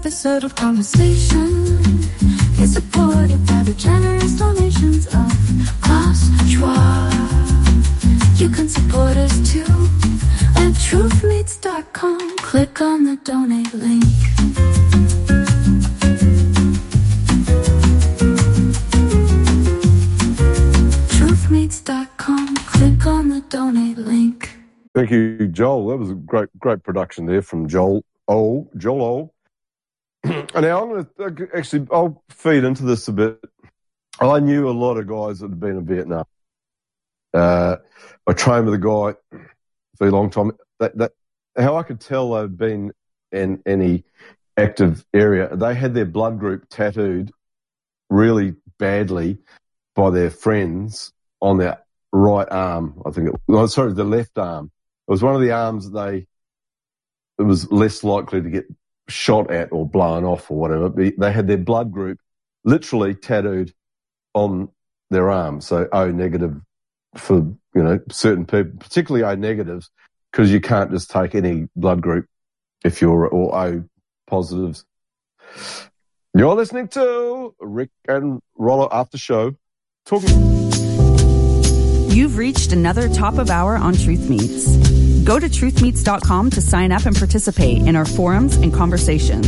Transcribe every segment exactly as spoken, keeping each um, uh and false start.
episode of Conversation is supported by the generous donations of Klaus Schwab. You can support us too at truth meets dot com. Click on the donate link. truth meets dot com. Click on the donate link. Thank you, Joel. That was a great, great production there from Joel O. Joel O. And now I'm going to actually, I'll feed into this a bit. I knew a lot of guys that had been in Vietnam. Uh, I trained with a guy for a long time. That, that how I could tell they'd been in any active area, they had their blood group tattooed really badly by their friends on their right arm. I think it was, no, sorry, the left arm. It was one of the arms that they, it was less likely to get shot at or blown off or whatever. But they had their blood group literally tattooed on their arm. So O negative for, you know, certain people, particularly O negatives, because you can't just take any blood group if you're, or O positives. You're listening to Rick and Rollo After Show. Talking. You've reached another top of hour on Truth Meets. Go to truth meets dot com to sign up and participate in our forums and conversations.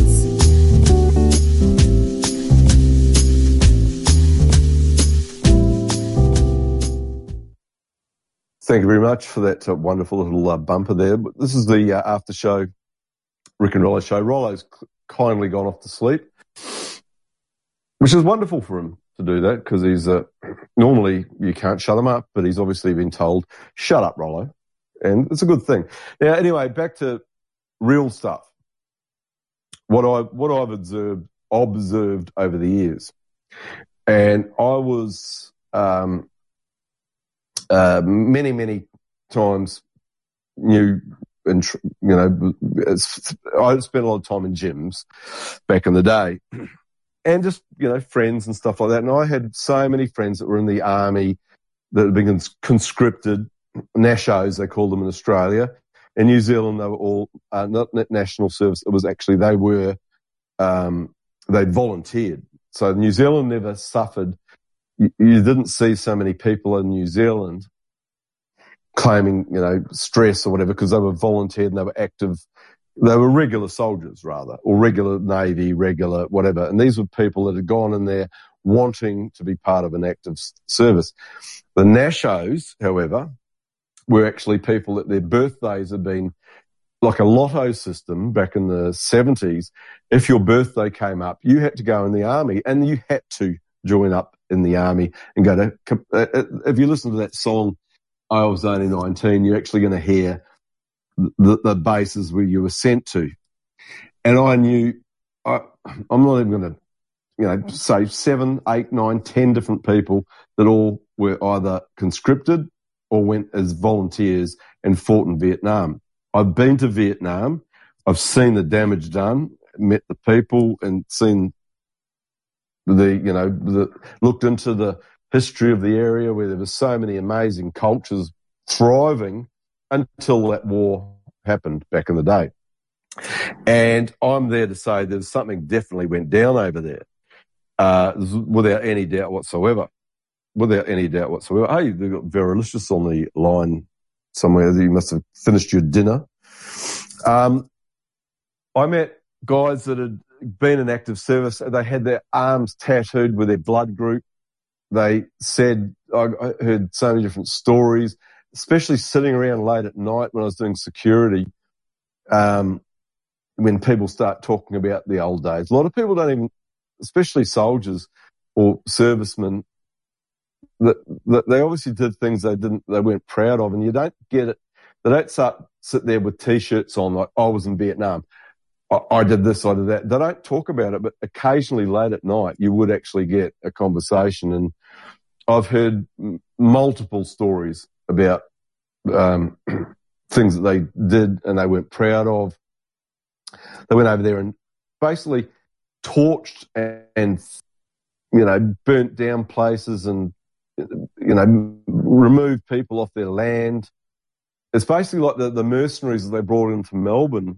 Thank you very much for that uh, wonderful little uh, bumper there. But this is the uh, after show, Rick and Rollo show. Rollo's kindly gone off to sleep, which is wonderful for him to do that because he's uh, normally you can't shut him up, but he's obviously been told, shut up, Rollo. And it's a good thing. Now, anyway, back to real stuff. What I what I've observed observed over the years, and I was um, uh, many many times new and you know I spent a lot of time in gyms back in the day, and just you know friends and stuff like that. And I had so many friends that were in the army that had been conscripted. Nashos, they call them in Australia. In New Zealand, they were all uh, not national service. It was actually they were um, they volunteered. So New Zealand never suffered. You, you didn't see so many people in New Zealand claiming, you know, stress or whatever because they were volunteered and they were active. They were regular soldiers, rather, or regular Navy, regular whatever. And these were people that had gone in there wanting to be part of an active service. The Nashos, however, were actually people that their birthdays had been like a lotto system back in the seventies. If your birthday came up, you had to go in the army and you had to join up in the army and go to, if you listen to that song, I Was Only nineteen, you're actually going to hear the, the bases where you were sent to. And I knew, I, I'm not even going to, you know, say seven, eight, nine, ten different people that all were either conscripted or went as volunteers and fought in Vietnam. I've been to Vietnam. I've seen the damage done, met the people and seen the, you know, the, looked into the history of the area where there were so many amazing cultures thriving until that war happened back in the day. And I'm there to say there's something definitely went down over there, uh, without any doubt whatsoever. Without any doubt whatsoever. Hey, they've got Verilicious on the line somewhere. You must have finished your dinner. Um, I met guys that had been in active service. They had their arms tattooed with their blood group. They said, I heard so many different stories, especially sitting around late at night when I was doing security, um, when people start talking about the old days. A lot of people don't even, especially soldiers or servicemen, that, that they obviously did things they didn't, they weren't proud of, and you don't get it. They don't start, sit there with T-shirts on like, I was in Vietnam. I, I did this, I did that. They don't talk about it, but occasionally late at night, you would actually get a conversation. And I've heard m- multiple stories about um, things that they did and they weren't proud of. They went over there and basically torched and, and you know, burnt down places and, you know, removed people off their land. It's basically like the, the mercenaries that they brought in from Melbourne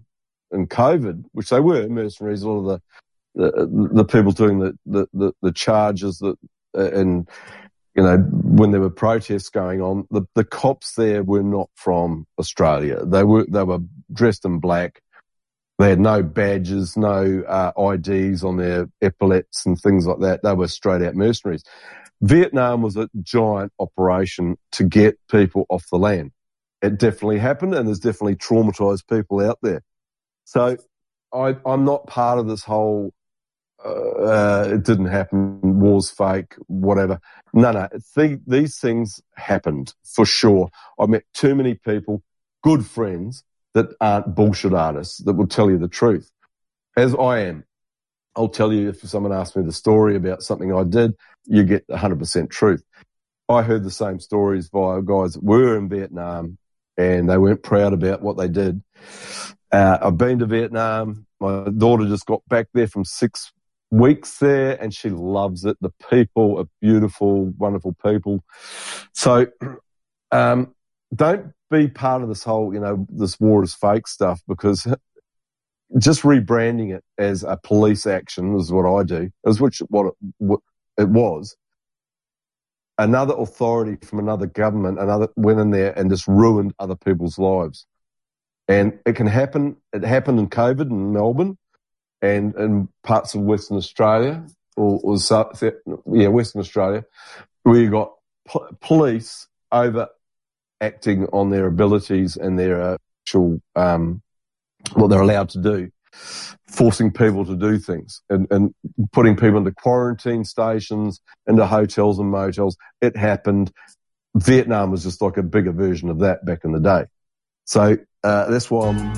in COVID, which they were mercenaries, a lot of the the, the people doing the, the, the, the charges that, uh, and, you know, when there were protests going on, the, the cops there were not from Australia. They were, they were dressed in black. They had no badges, no uh, I Ds on their epaulets and things like that. They were straight out mercenaries. Vietnam was a giant operation to get people off the land. It definitely happened, and there's definitely traumatised people out there. So I, I'm not part of this whole, uh, uh, it didn't happen, war's fake, whatever. No, no, the, these things happened for sure. I met too many people, good friends, that aren't bullshit artists, that will tell you the truth. As I am. I'll tell you, if someone asks me the story about something I did, you get one hundred percent truth. I heard the same stories via guys that were in Vietnam, and they weren't proud about what they did. Uh, I've been to Vietnam. My daughter just got back there from six weeks there, and she loves it. The people are beautiful, wonderful people. So um, don't be part of this whole, you know, this war is fake stuff, because just rebranding it as a police action is what I do, is which what it, what it was. Another authority from another government, another went in there and just ruined other people's lives. And it can happen. It happened in COVID in Melbourne and in parts of Western Australia, or, or South, yeah, Western Australia, where you got p- police overacting on their abilities and their actual um, what they're allowed to do, forcing people to do things and, and putting people into quarantine stations, into hotels and motels. It happened. Vietnam was just like a bigger version of that back in the day. So uh, that's why I'm...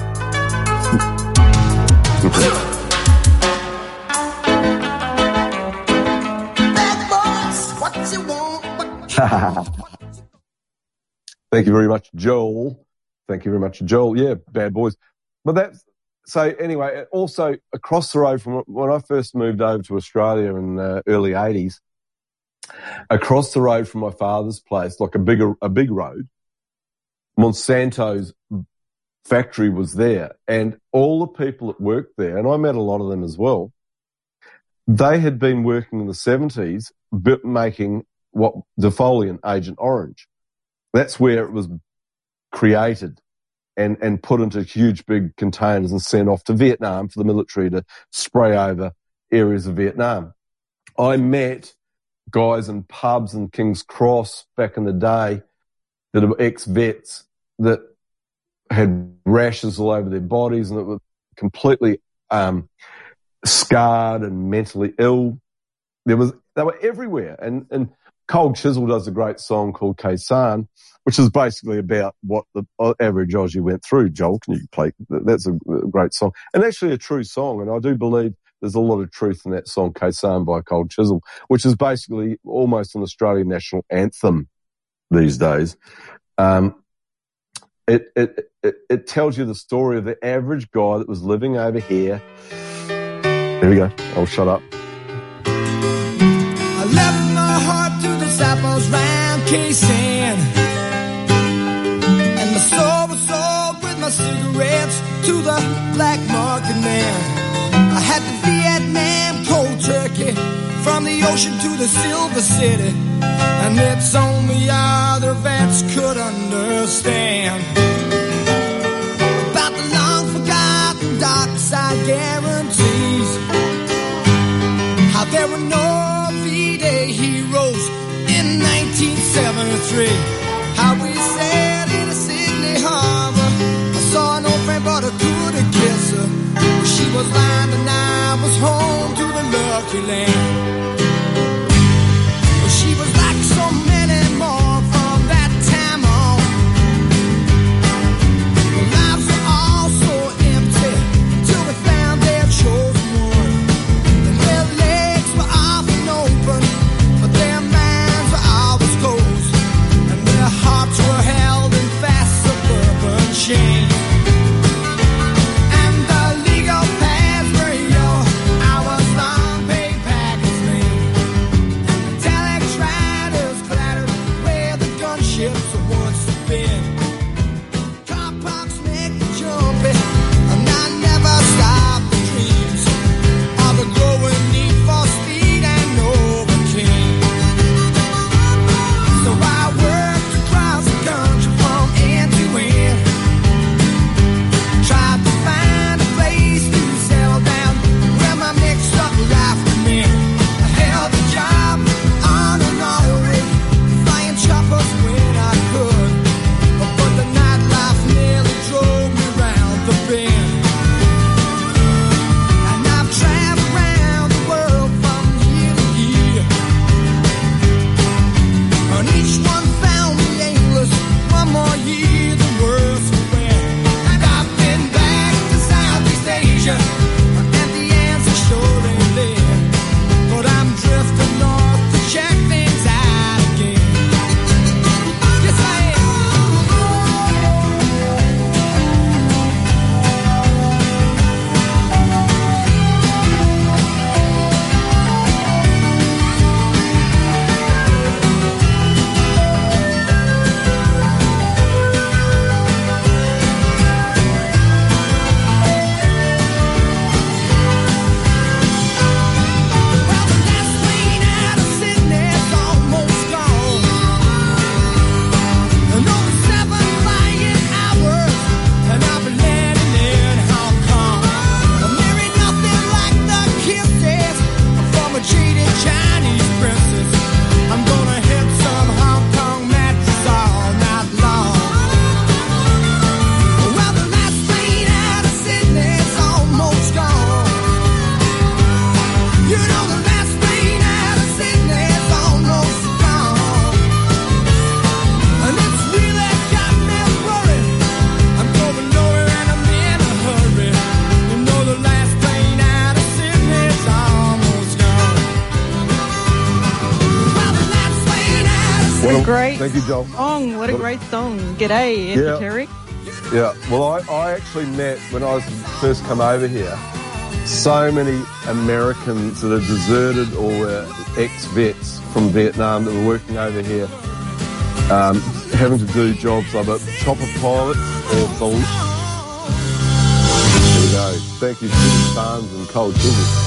Thank you very much, Joel. Thank you very much, Joel. Yeah, bad boys. But that's, so anyway, also across the road from when I first moved over to Australia in the early eighties, across the road from my father's place, like a bigger, a big road, Monsanto's factory was there, and all the people that worked there, and I met a lot of them as well, they had been working in the seventies making what defoliant Agent Orange. That's where it was created and, and put into huge big containers and sent off to Vietnam for the military to spray over areas of Vietnam. I met guys in pubs in King's Cross back in the day that were ex-vets that had rashes all over their bodies and that were completely um, scarred and mentally ill. There was, they were everywhere. And, and Cold Chisel does a great song called Khe Sanh, which is basically about what the average Aussie went through. Joel, can you play? That's a great song. And actually a true song. And I do believe there's a lot of truth in that song, Khe Sanh by Cold Chisel, which is basically almost an Australian national anthem these days. Um, it, it, it, it tells you the story of the average guy that was living over here. There we go. I'll shut up. I left my heart to disciples round Khe Sanh, and my soul was sold with my cigarettes to the black market man. I had the Vietnam cold turkey from the ocean to the Silver City, and it's only other vets could understand about the long forgotten dark side guarantees, how there were no V-Day heroes in nineteen seventy-three, how we sailed into Sydney Harbor. I saw no friend but I couldn't kiss her. She was lying and I was home to the lucky land. She was like so many more from that time on. Their lives were all so empty till we found their chosen one. And their legs were often open, but their minds were always closed, and their hearts were held in fast suburban chains. And the legal paths were your hours long pay packets. Great Thank you, Joel. song. What a great song. G'day, Esoteric. Yeah. yeah. Well, I, I actually met, when I was first come over here, so many Americans that had deserted or were ex-vets from Vietnam that were working over here, um, having to do jobs like a chopper pilot or balloon. There we go. Thank you, Jimmy Barnes and Cole Childers.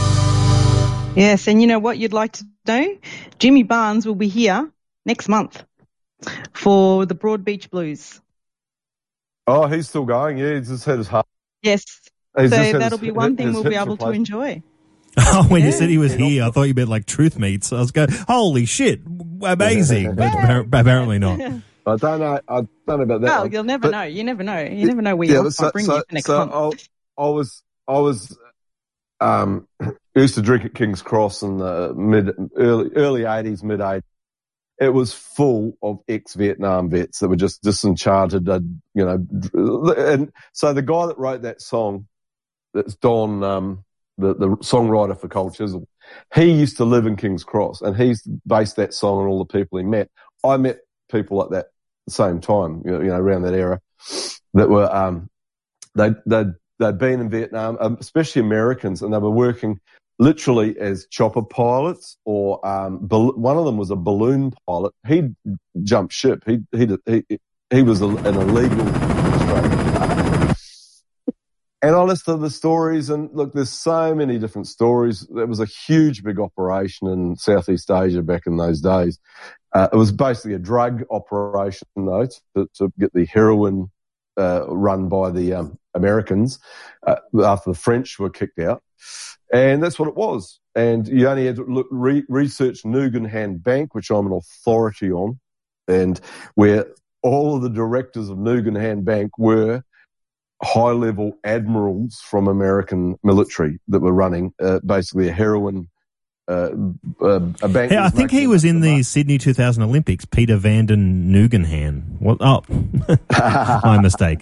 Yes, and you know what you'd like to know? Jimmy Barnes will be here next month for the Broad Beach Blues. Oh, he's still going. Yeah, he's just had his heart. Yes. He's so just had that'll his, be one his, thing his we'll be hips able to replaced. enjoy. Oh, when Yeah. you said he was here, I thought you meant like Truth Meets. I was going, holy shit, amazing. But appar- apparently not. I don't know. I don't know about that. Well, one. you'll never But- know. You never know. You never know where Yeah, you'll but so, bring so, you for next so month. I, I was, I was, um, used to drink at King's Cross in the mid, early, early eighties, mid eighties. It was full of ex-Vietnam vets that were just disenchanted, uh, you know. And so the guy that wrote that song, that's Don, um, the, the songwriter for Cold Chisel, he used to live in King's Cross, and he's based that song on all the people he met. I met people like that at the same time, you know, you know around that era, that were, um, they, they'd, they'd been in Vietnam, um, especially Americans, and they were working literally as chopper pilots, or um, bal- one of them was a balloon pilot. He jumped ship. He he he, he was a, an illegal Australian. And I listened to the stories, and look, there's so many different stories. It was a huge, big operation in Southeast Asia back in those days. Uh, it was basically a drug operation, though, to, to get the heroin uh, run by the um, Americans uh, after the French were kicked out. And that's what it was. And you only had to look, re- research Nugan Hand Bank, which I'm an authority on, and where all of the directors of Nugan Hand Bank were high-level admirals from American military that were running uh, basically a heroin uh, uh, a bank. Hey, I think he was in the Sydney two thousand Olympics, Peter Vanden Nugenhan. What? Oh, my mistake.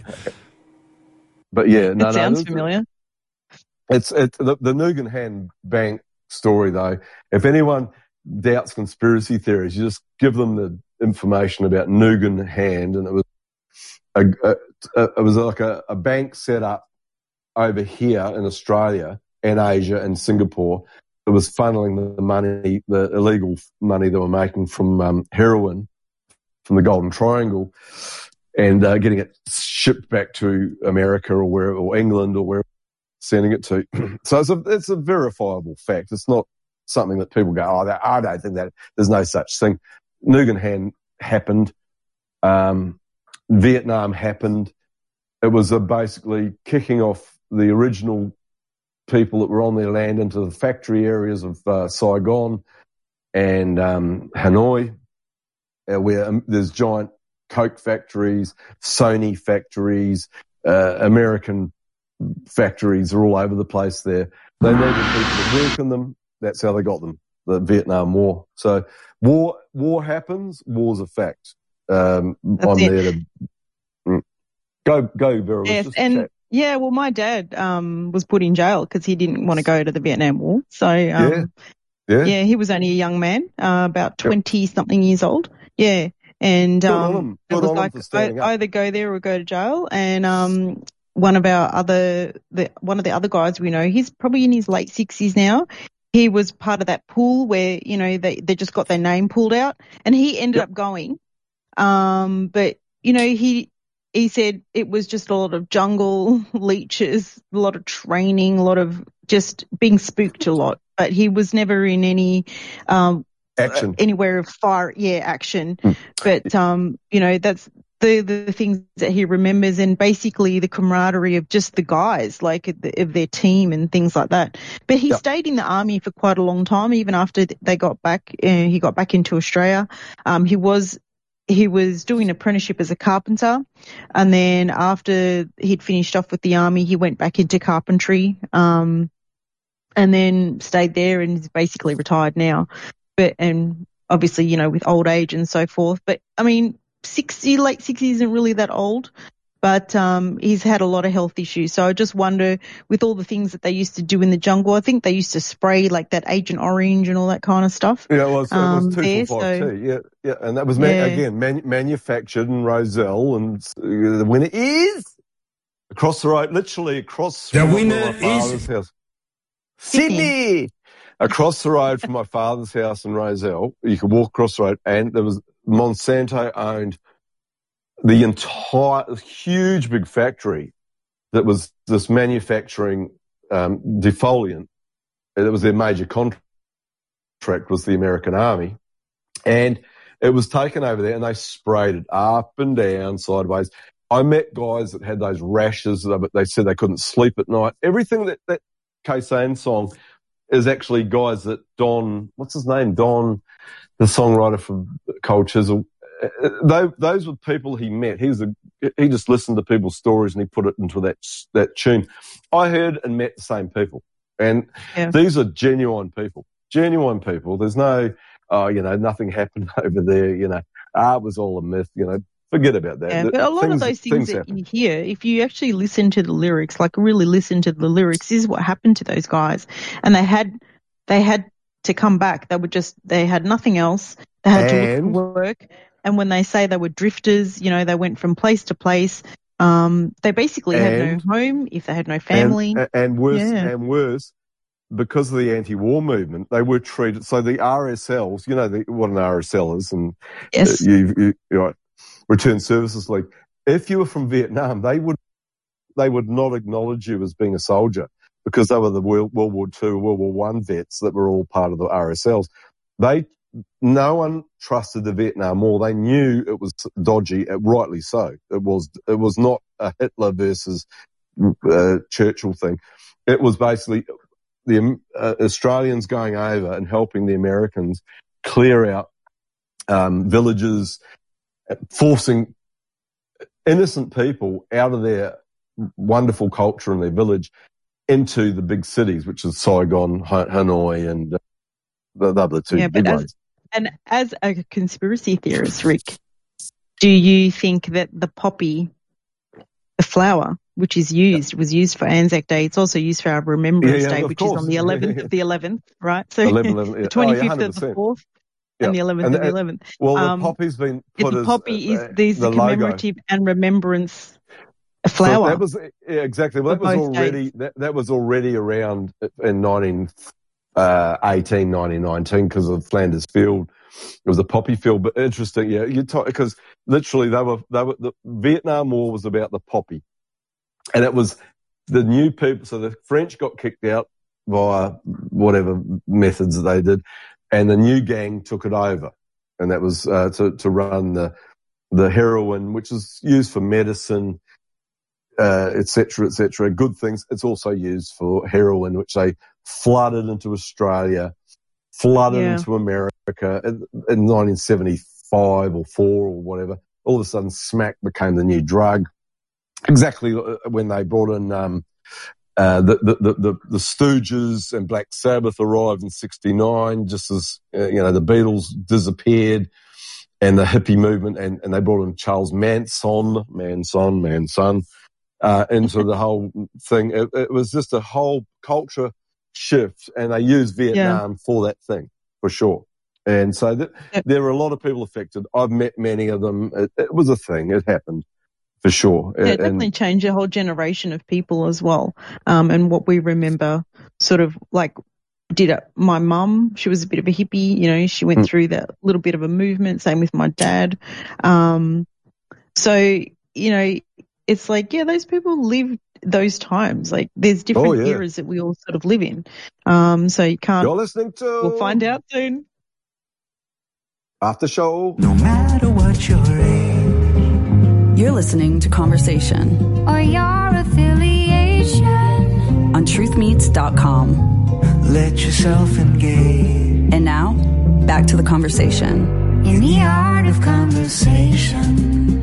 But yeah, no, it sounds no, familiar. It's it's the, the Nugan Hand Bank story, though. If anyone doubts conspiracy theories, you just give them the information about Nugan Hand, and it was a, a, a it was like a, a bank set up over here in Australia and Asia and Singapore. It was funneling the money, the illegal money they were making from um, heroin from the Golden Triangle, and uh, getting it shipped back to America or where or England or where. Sending it to. So it's a, it's a verifiable fact. It's not something that people go, oh, that, I don't think that, there's no such thing. Nugan Hand happened. Um, Vietnam happened. It was a basically kicking off the original people that were on their land into the factory areas of uh, Saigon and um, Hanoi, uh, where um, there's giant Coke factories, Sony factories, uh, American factories are all over the place there. They needed people to work in them. That's how they got them, the Vietnam War. So war war happens, war's a fact. Um, I'm it. there to mm, go, go, Beryl. Yes, Just and chat. yeah, well, my dad um, was put in jail because he didn't want to go to the Vietnam War. So, um, Yeah. Yeah. yeah, he was only a young man, uh, about twenty-something years old. Yeah. And Good on um, him. it Good was on him like for standing I, up. either go there or go to jail. And um, one of our other, the, one of the other guys we know, he's probably in his late sixties now. He was part of that pool where, you know, they, they just got their name pulled out, and he ended Yep. up going. Um, but, you know, he, he said it was just a lot of jungle leeches, a lot of training, a lot of just being spooked a lot. But he was never in any, um, Action. anywhere of fire, yeah, action. Mm. But, um, you know, that's the, the things that he remembers, and basically the camaraderie of just the guys, like of, the, of their team and things like that. But he Yep. stayed in the army for quite a long time, even after they got back, uh, he got back into Australia. Um, he was, he was doing an apprenticeship as a carpenter, and then after he'd finished off with the army, he went back into carpentry, um, and then stayed there and is basically retired now. But, and obviously, you know, with old age and so forth. But I mean, sixty, late sixties isn't really that old, but um, he's had a lot of health issues. So I just wonder, with all the things that they used to do in the jungle, I think they used to spray like that Agent Orange and all that kind of stuff. Yeah, it was, it was um, two there, four five so, T. Yeah, yeah, and that was man, yeah. again man, manufactured in Roselle, and uh, the winner is across the road, literally across The from winner my father's is house, Sydney. Across the road from my father's house in Roselle, you could walk across the road, and there was Monsanto owned the entire huge big factory that was this manufacturing um, defoliant. It was their major contract, was the American Army, and it was taken over there, and they sprayed it up and down, sideways. I met guys that had those rashes, but they said they couldn't sleep at night. Everything that that Khe song is actually guys that Don, what's his name, Don, the songwriter from Cold Chisel. They, those were people he met. He was a, he just listened to people's stories and he put it into that that tune. I heard and met the same people, and Yeah. these are genuine people. Genuine people. There's no, oh, you know, nothing happened over there. You know, ah, it was all a myth. You know, forget about that. Yeah, The- but a lot things, of those things, things that happen. you hear, if you actually listen to the lyrics, like really listen to the lyrics, this is what happened to those guys. And they had, they had to come back. They were just, they had nothing else. They had to look And- for work. And when they say they were drifters, you know, they went from place to place. Um, they basically had And- no home if they had no family. And, and worse, Yeah. and worse, because of the anti-war movement, they were treated. So the R S Ls, you know the, what an R S L is, and Yes. uh, you, you, you know, Return Services League. If you were from Vietnam, they would they would not acknowledge you as being a soldier because they were the World, World War Two, World War One vets that were all part of the R S Ls. They no one trusted the Vietnam War. They knew it was dodgy, uh, rightly so. It was it was not a Hitler versus uh, Churchill thing. It was basically the uh, Australians going over and helping the Americans clear out um, villages, forcing innocent people out of their wonderful culture and their village into the big cities, which is Saigon, Hanoi, and uh, the, the other two Yeah, big but as, ones. and as a conspiracy theorist, Rick, do you think that the poppy, the flower, which is used, was used for Anzac Day, it's also used for our Remembrance Yeah, yeah, Day, of which course. is on the eleventh of the eleventh, right? So eleven, eleven, yeah. the twenty-fifth Oh, yeah, of the one hundred percent. fourth Yeah. and the eleventh And of the the- eleventh. Well, Um, the poppy's been It's put the as poppy uh, is there's the the logo. commemorative and remembrance So flower. that was yeah, exactly. Well, that For was both already days. that, that was already around in nineteen eighteen, nineteen nineteen because of Flanders Field. It was a poppy field, but interesting, yeah. You talk because literally they were they were the Vietnam War was about the poppy, and it was the new people. So the French got kicked out via whatever methods that they did, and the new gang took it over, and that was uh, to to run the the heroin, which is used for medicine, uh, et cetera, et cetera. Good things. It's also used for heroin, which they flooded into Australia, flooded Yeah. into America in, in nineteen seventy-five or four or whatever. All of a sudden, smack became the new drug. Exactly when they brought in um, uh, the, the, the, the, the Stooges and Black Sabbath arrived in sixty-nine, just as, uh, you know, the Beatles disappeared and the hippie movement, and, and they brought in Charles Manson, Manson, Manson, uh, into the whole thing. It, it was just a whole culture shift, and they used Vietnam for that thing, for sure. And so th- Yep. there were a lot of people affected. I've met many of them. It, it was a thing. It happened, for sure. Yeah, it And- definitely changed a whole generation of people as well. Um, and what we remember sort of like did it. My mum, she was a bit of a hippie, you know, she went Mm. through that little bit of a movement, same with my dad. Um, so, you know, it's like, yeah, those people lived those times. Like there's different Oh, yeah. eras that we all sort of live in. Um, so you can't, You're listening to we'll find out soon. After Show. No matter what your age. You're listening to Conversation or your affiliation. on truth meets dot com. Let yourself engage And now, back to the conversation. In the art of conversation.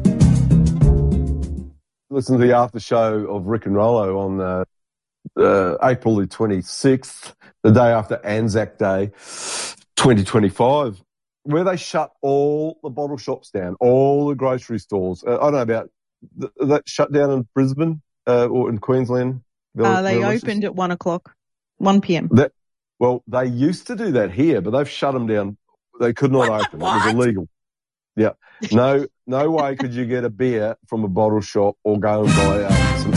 Listen to the after show of Rick and Rollo on uh, uh, April the twenty-sixth, the day after Anzac Day, twenty twenty-five, where they shut all the bottle shops down, all the grocery stores. Uh, I don't know about th- that shut down in Brisbane uh, or in Queensland? Uh, they Village? opened at one o'clock, one p.m. That well, they used to do that here, but they've shut them down. They could not open. It was illegal. Yeah, no, no way could you get a beer from a bottle shop or go and buy uh, some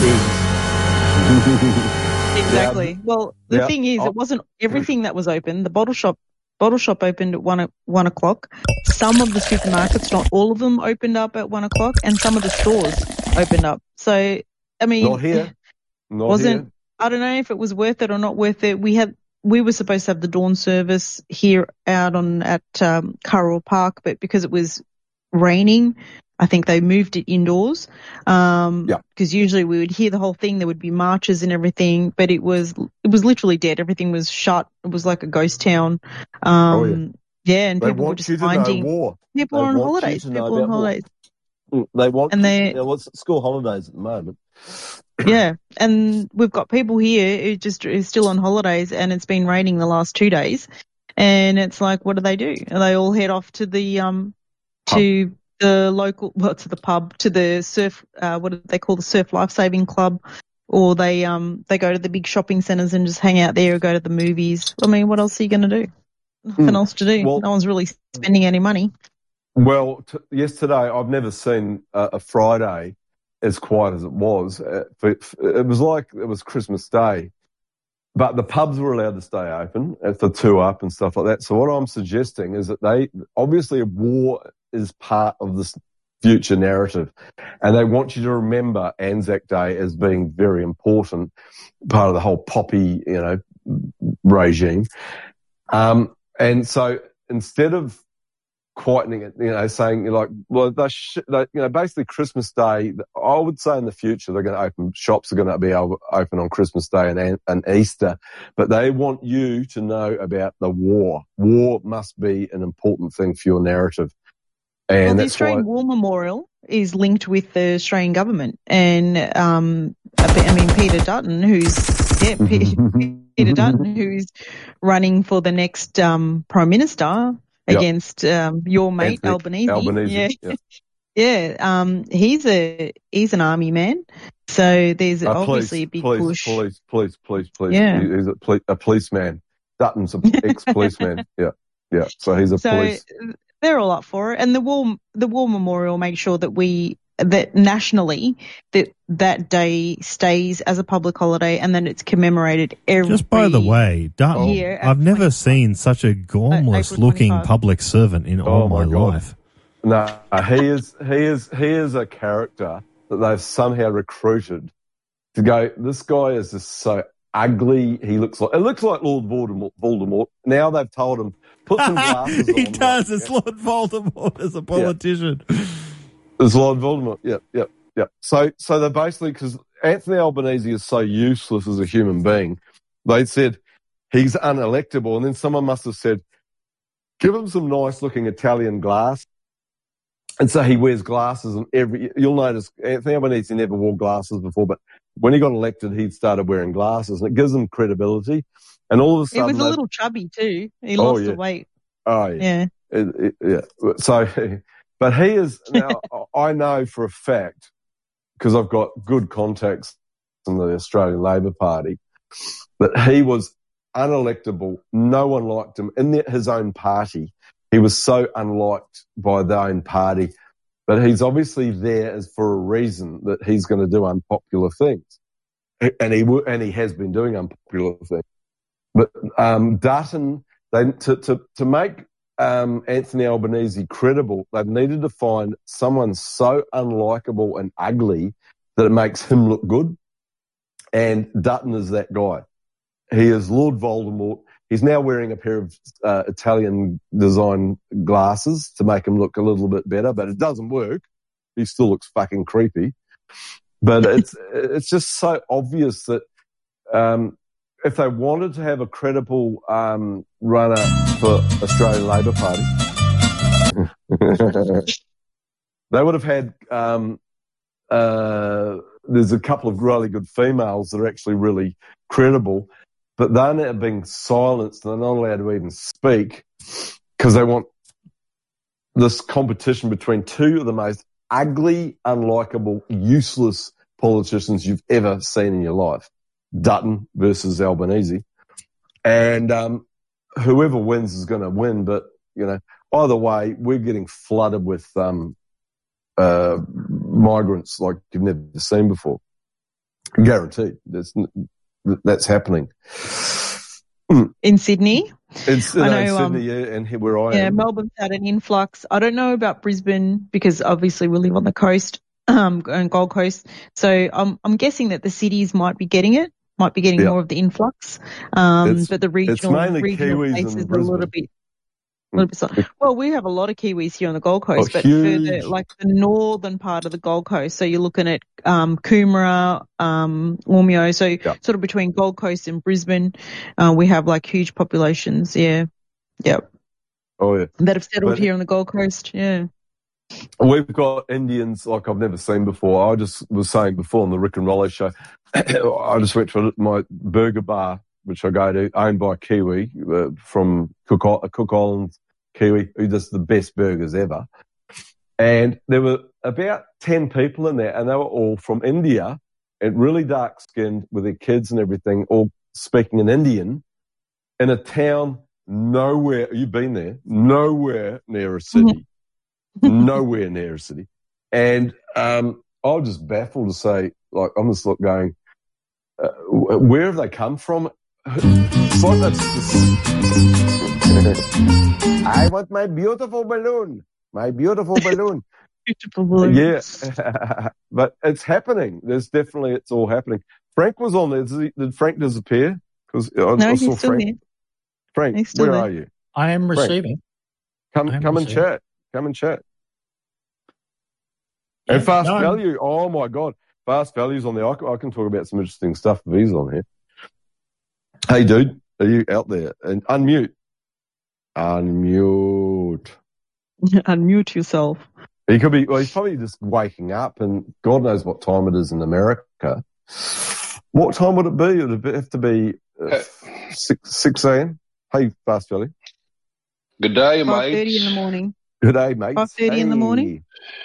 eggs. Exactly. Yeah. Well, the Yeah. thing is, Oh. it wasn't everything that was open. The bottle shop, bottle shop opened at one o- one o'clock. Some of the supermarkets, not all of them, opened up at one o'clock, and some of the stores opened up. So, I mean, Not here. Not wasn't here. I don't know if it was worth it or not worth it. We had we were supposed to have the dawn service here out on at um, Currawal Park, but because it was raining, I think they moved it indoors. Um, Yeah. because usually we would hear the whole thing. There would be marches and everything, but it was it was literally dead. Everything was shut. It was like a ghost town. Um, Oh, yeah. yeah, and They people were want just you to know finding war. people They are on want you holidays. to know People on about war. holidays. Mm, They want And you- they- you know, it's school holidays at the moment. Yeah, and we've got people here who just is still on holidays, and it's been raining the last two days, and it's like, what do they do? They all head off to the um to the local, well, to the pub, to the surf, uh, what do they call the surf lifesaving club, or they um they go to the big shopping centres and just hang out there, or go to the movies. I mean, what else are you going to do? Nothing Mm. else to do. Well- No one's really spending any money. Well, t- yesterday I've never seen a, a Friday as quiet as it was. Uh, for, for- it was like it was Christmas Day, but the pubs were allowed to stay open uh, for two up and stuff like that. So what I'm suggesting is that they obviously war is part of this future narrative, and they want you to remember Anzac Day as being very important, part of the whole poppy, you know, regime. Um, and so instead of quietening it, you know, saying you're like, well, they, sh- they, you know, basically Christmas Day, I would say in the future they're going to open, shops are going to be able, open on Christmas Day and, and Easter, but they want you to know about the war. War must be an important thing for your narrative. And Well, the that's Australian why, War Memorial is linked with the Australian government, and um, I mean Peter Dutton, who's yeah, Peter, Peter Dutton, who's running for the next um, Prime Minister Yep. against um, your mate Anthony Albanese. Albanese, Yeah, yeah. yeah. Um, he's a he's an army man, so there's Uh, obviously a police, big police, push. police, police, police, police. Yeah. He- He's a, poli- a policeman. Dutton's an ex-policeman. Yeah, yeah. So he's a So police. they're all up for it, and the war the war memorial makes sure that we that nationally that that day stays as a public holiday, and then it's commemorated every. Just by the way, Dutton, year at I've never twenty-five. seen such a gormless April looking twenty-five. public servant in Oh, all my, my God. life. No, he is he is he is a character that they've somehow recruited to go. This guy is just so ugly. He looks like it looks like Lord Voldemort. Voldemort. Now they've told him put some glasses on. he does. Like, It's Lord Voldemort as a politician. It's Lord Voldemort. Yep, yep, yep. So so they're basically, because Anthony Albanese is so useless as a human being, they said he's unelectable, and then someone must have said, give him some nice looking Italian glass. And so he wears glasses, and every, you'll notice Anthony Albanese never wore glasses before, but when he got elected, he started wearing glasses, and it gives him credibility. And all of a He sudden, was a they- little chubby too. He Oh, lost yeah. the weight. oh yeah, Yeah. It- it- yeah. So, but he is now. I know for a fact, because I've got good contacts in the Australian Labor Party, that he was unelectable. No one liked him in the, his own party. He was so unliked by their own party, but he's obviously there as for a reason, that he's going to do unpopular things, and he w- and he has been doing unpopular things. But um, Dutton, they to to to make um, Anthony Albanese credible, they've needed to find someone so unlikable and ugly that it makes him look good, and Dutton is that guy. He is Lord Voldemort. He's now wearing a pair of uh, Italian design glasses to make him look a little bit better, but it doesn't work. He still looks fucking creepy. But it's it's just so obvious that um, if they wanted to have a credible um, runner for Australian Labor Party, they would have had. Um, uh, there's a couple of really good females that are actually really credible, but they're now being silenced. They're not allowed to even speak because they want this competition between two of the most ugly, unlikable, useless politicians you've ever seen in your life. Dutton versus Albanese. And um, whoever wins is going to win. But, you know, either way, we're getting flooded with um, uh, migrants like you've never seen before. Guaranteed. That's, that's happening. In Sydney? It's in I know, Sydney, um, yeah, and here where I Yeah, am. Melbourne's had an influx. I don't know about Brisbane because obviously we live on the coast, um, and Gold Coast. So I'm I'm guessing that the cities might be getting it, might be getting Yeah. more of the influx. Um, It's- but the regional mainly regional Kiwis in places are a Brisbane. little bit. A little bit so. Well, we have a lot of Kiwis here on the Gold Coast, Oh, but huge. further, like the northern part of the Gold Coast. So you're looking at um, Coomera, um, Ormeo. So Yeah. sort of between Gold Coast and Brisbane, uh, we have like huge populations. Yeah, yeah, Oh, yeah. that have settled But- here on the Gold Coast. Yeah. We've got Indians like I've never seen before. I just was saying before on the Rick and Rollo show, I just went to my burger bar, which I go to, owned by a Kiwi uh, from Cook, Cook Islands, Kiwi, who does the best burgers ever. And there were about ten people in there, and they were all from India and really dark-skinned with their kids and everything, all speaking in Indian in a town nowhere, you've been there, nowhere near a city. Nowhere near a city. And um, I was just baffled to say, like, I'm just look going, uh, where have they come from? It's like that's just... I want my beautiful balloon. My beautiful balloon. Beautiful balloon. Yeah. But it's happening. There's definitely, it's all happening. Frank was on there. Did, he, did Frank disappear? Because I, No, I he's saw still Frank. here. Frank, He's still where there. are you? I am Frank. receiving. Come, I'm come and receiving. chat. Come and chat. Yeah, And fast no, I'm- value. Oh my God. Fast value's on there. I can, I can talk about some interesting stuff if he's on here. Hey dude, are you out there? And unmute. Unmute. Unmute yourself. He could be, well, he's probably just waking up and God knows what time it is in America. What time would it be? It would have to be uh, six, six a.m. Hey, Fast Valley. Good day, Five mate. thirty in the morning. Good day, mate. five thirty in the morning?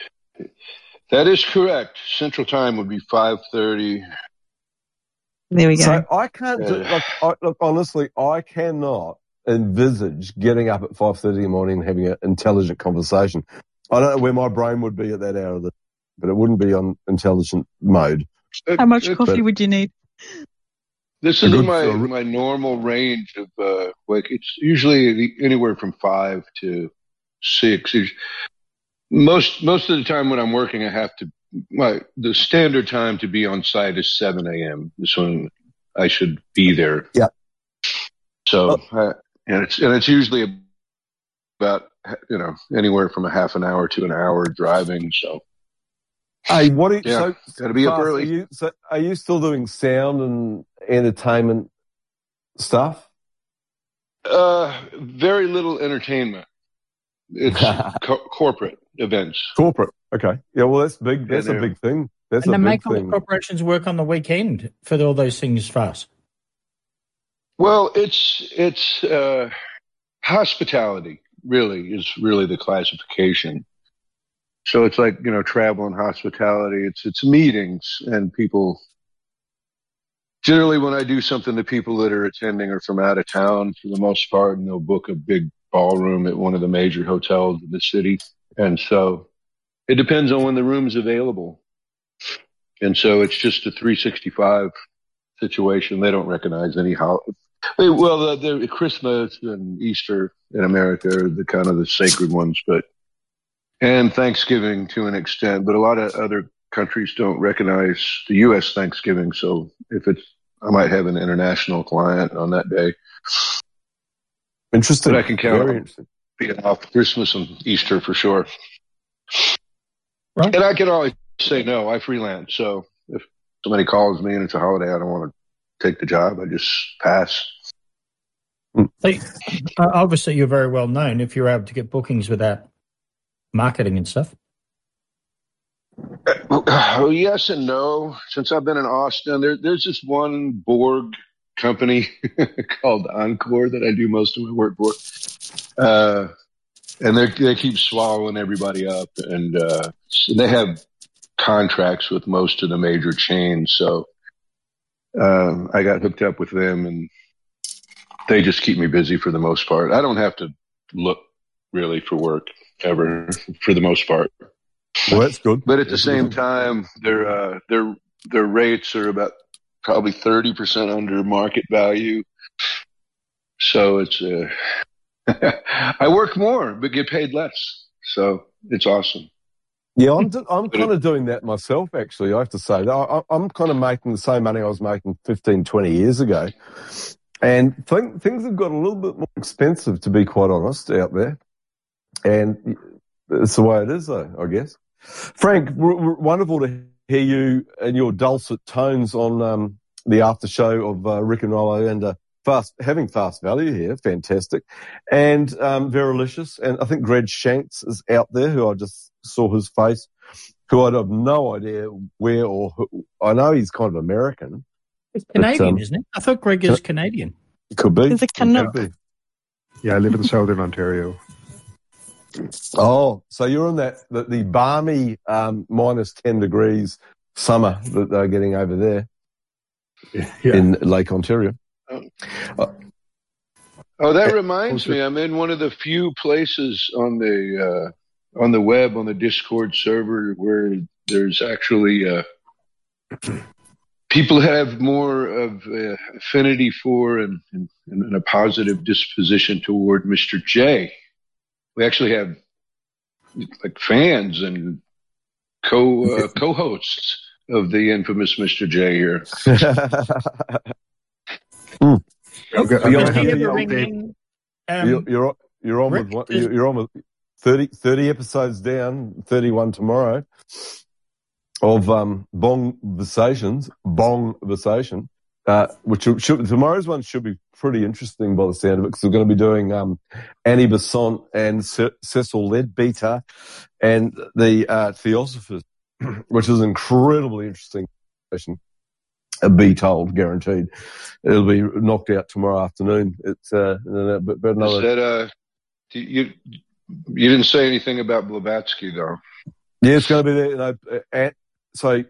That is correct. Central time would be five thirty. There we go. So I can't do, like, I, look, honestly, I cannot envisage getting up at five thirty in the morning and having an intelligent conversation. I don't know where my brain would be at that hour of the, but it wouldn't be on intelligent mode. How much It- coffee but- would you need? This A is good- my a re- my normal range of uh, like it's usually anywhere from five to six. It's- Most most of the time when I'm working, I have to my the standard time to be on site is seven a.m. This when I should be there. Yeah. So uh, and it's and it's usually about you know anywhere from a half an hour to an hour driving. So Hey, what are you, Yeah, so, gotta be up Fast, early. Are you, so are you still doing sound and entertainment stuff? uh, very little entertainment. It's co- corporate events. Corporate. Okay. Yeah, well, that's big. That's Yeah, a they're- big thing. That's and a they big make all the thing. corporations work on the weekend for all those things fast. Well, it's it's uh, hospitality. Really is really the classification. So it's like you know travel and hospitality. It's it's meetings and people. Generally, when I do something, the people that are attending are from out of town for the most part, and they'll book a big ballroom at one of the major hotels in the city. And so it depends on when the room's available. And so it's just a three sixty-five situation. They don't recognize any holiday. Well, the, the Christmas and Easter in America are the kind of the sacred ones, but and Thanksgiving to an extent, but a lot of other countries don't recognize the U S Thanksgiving. So if it's, I might have an international client on that day. Interesting. But I can count Very on- interesting. Being off Christmas and Easter for sure. Right. And I can always say no. I freelance. So if somebody calls me and it's a holiday, I don't want to take the job. I just pass. So, uh, obviously, you're very well known if you're able to get bookings without marketing and stuff. Oh, yes and no. Since I've been in Austin, there, there's this one Borg company called Encore that I do most of my work for. Uh, and they they keep swallowing everybody up, and uh, they have contracts with most of the major chains. So uh, I got hooked up with them, and they just keep me busy for the most part. I don't have to look really for work ever, for the most part. Well, that's good. But at the That's same good. time, their uh, their their rates are about probably thirty percent under market value. So it's uh, I work more but get paid less. So it's awesome. Yeah, I'm do- I'm kind of doing that myself, actually, I have to say. I, I'm kind of making the same money I was making fifteen, twenty years ago. And th- things have got a little bit more expensive, to be quite honest, out there. And it's the way it is, though, I guess. Frank, w- w- wonderful to hear you and your dulcet tones on um, the after show of uh, Rick and Rollo and uh, fast having Fast Value here. Fantastic. And um, Verilicious. And I think Greg Shanks is out there, who I just saw his face, who I'd have no idea where or who. I know he's kind of American. It's Canadian, um, isn't it? I thought Greg is Canadian. It could be. He's a It Canuck. could be. Yeah, I live in southern Ontario. Oh, so you're in that the, the balmy um, minus ten degrees summer that they're getting over there Yeah. in Lake Ontario. Oh, that reminds me, I'm in one of the few places on the uh, on the web, on the Discord server, where there's actually uh, people have more of uh, affinity for and, and, and a positive disposition toward Mister J. We actually have like fans and co uh, co-hosts of the infamous Mister J here. mm. Okay, You're, Does he okay. ever you're, ring in? Um, you're, you're, you're on Rick, with one, is- you're on with thirty, thirty episodes down, thirty-one tomorrow of um, Bong Versations, Bong Versation, uh, which should, tomorrow's one should be pretty interesting by the sound of it, because we're going to be doing um, Annie Besant and C- Cecil Leadbeater and the uh, Theosophers, which is an incredibly interesting session. Be told, guaranteed. It'll be knocked out tomorrow afternoon. It's uh, but, but Is another. that, uh, you, you didn't say anything about Blavatsky, though. Yeah, it's going to be there. You know, at, so,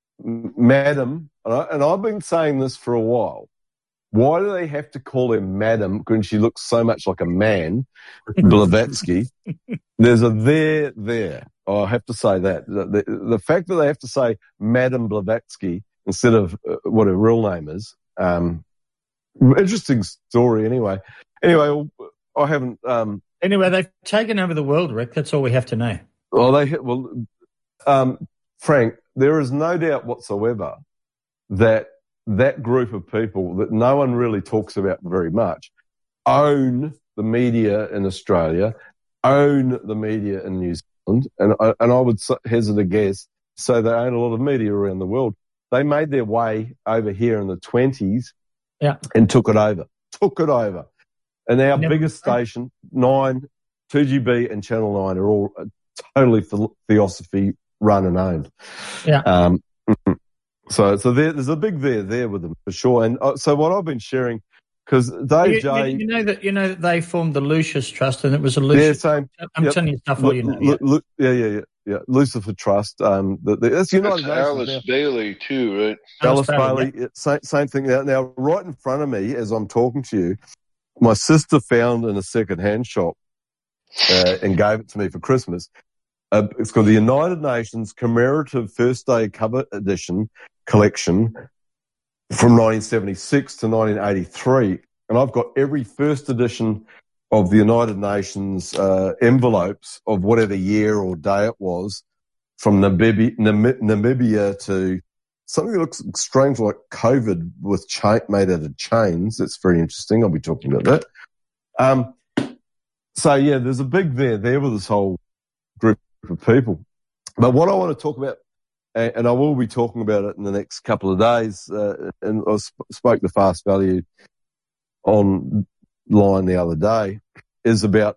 Madam, and, I, and I've been saying this for a while. Why do they have to call him Madam when she looks so much like a man, Blavatsky? There's a there there. I have to say that. The, the, the fact that they have to say Madam Blavatsky instead of uh, what her real name is. Um, interesting story anyway. Anyway, I haven't... Um, anyway, they've taken over the world, Rick. That's all we have to know. well, they well, um, Frank, there is no doubt whatsoever that that group of people that no one really talks about very much own the media in Australia, own the media in New Zealand, and, and I would hazard a guess, so they own a lot of media around the world. They made their way over here in the twenties yeah. and took it over. Took it over. And our Never biggest station, Nine, two G B and Channel nine are all totally Theosophy run and owned. Yeah. Um, so so there, there's a big there there with them for sure. And uh, so what I've been sharing, because Dave you, J... You, you, know that, you know that they formed the Lucius Trust, and it was a Lucius... Yeah, same. I'm yep. telling you stuff all you know. Lu- Lu- yeah, yeah, yeah. Yeah, Lucifer Trust. Um, the, the, that's United That's Nations Alice now. Bailey too, right? Alice, Alice Bailey, Bailey, yeah, same, same thing. Now, now, right in front of me, as I'm talking to you, my sister found in a second-hand shop uh, and gave it to me for Christmas. Uh, it's called the United Nations Commemorative First Day Cover Edition Collection from nineteen seventy-six to nineteen eighty-three, and I've got every first edition of the United Nations uh, envelopes of whatever year or day it was, from Namibia, Nam- Namibia to something that looks strange like COVID with cha- made out of chains. That's very interesting. I'll be talking about that. Um, so, yeah, there's a big there there with this whole group of people. But what I want to talk about, and I will be talking about it in the next couple of days, uh, and I sp- spoke to Fast Value online the other day, is about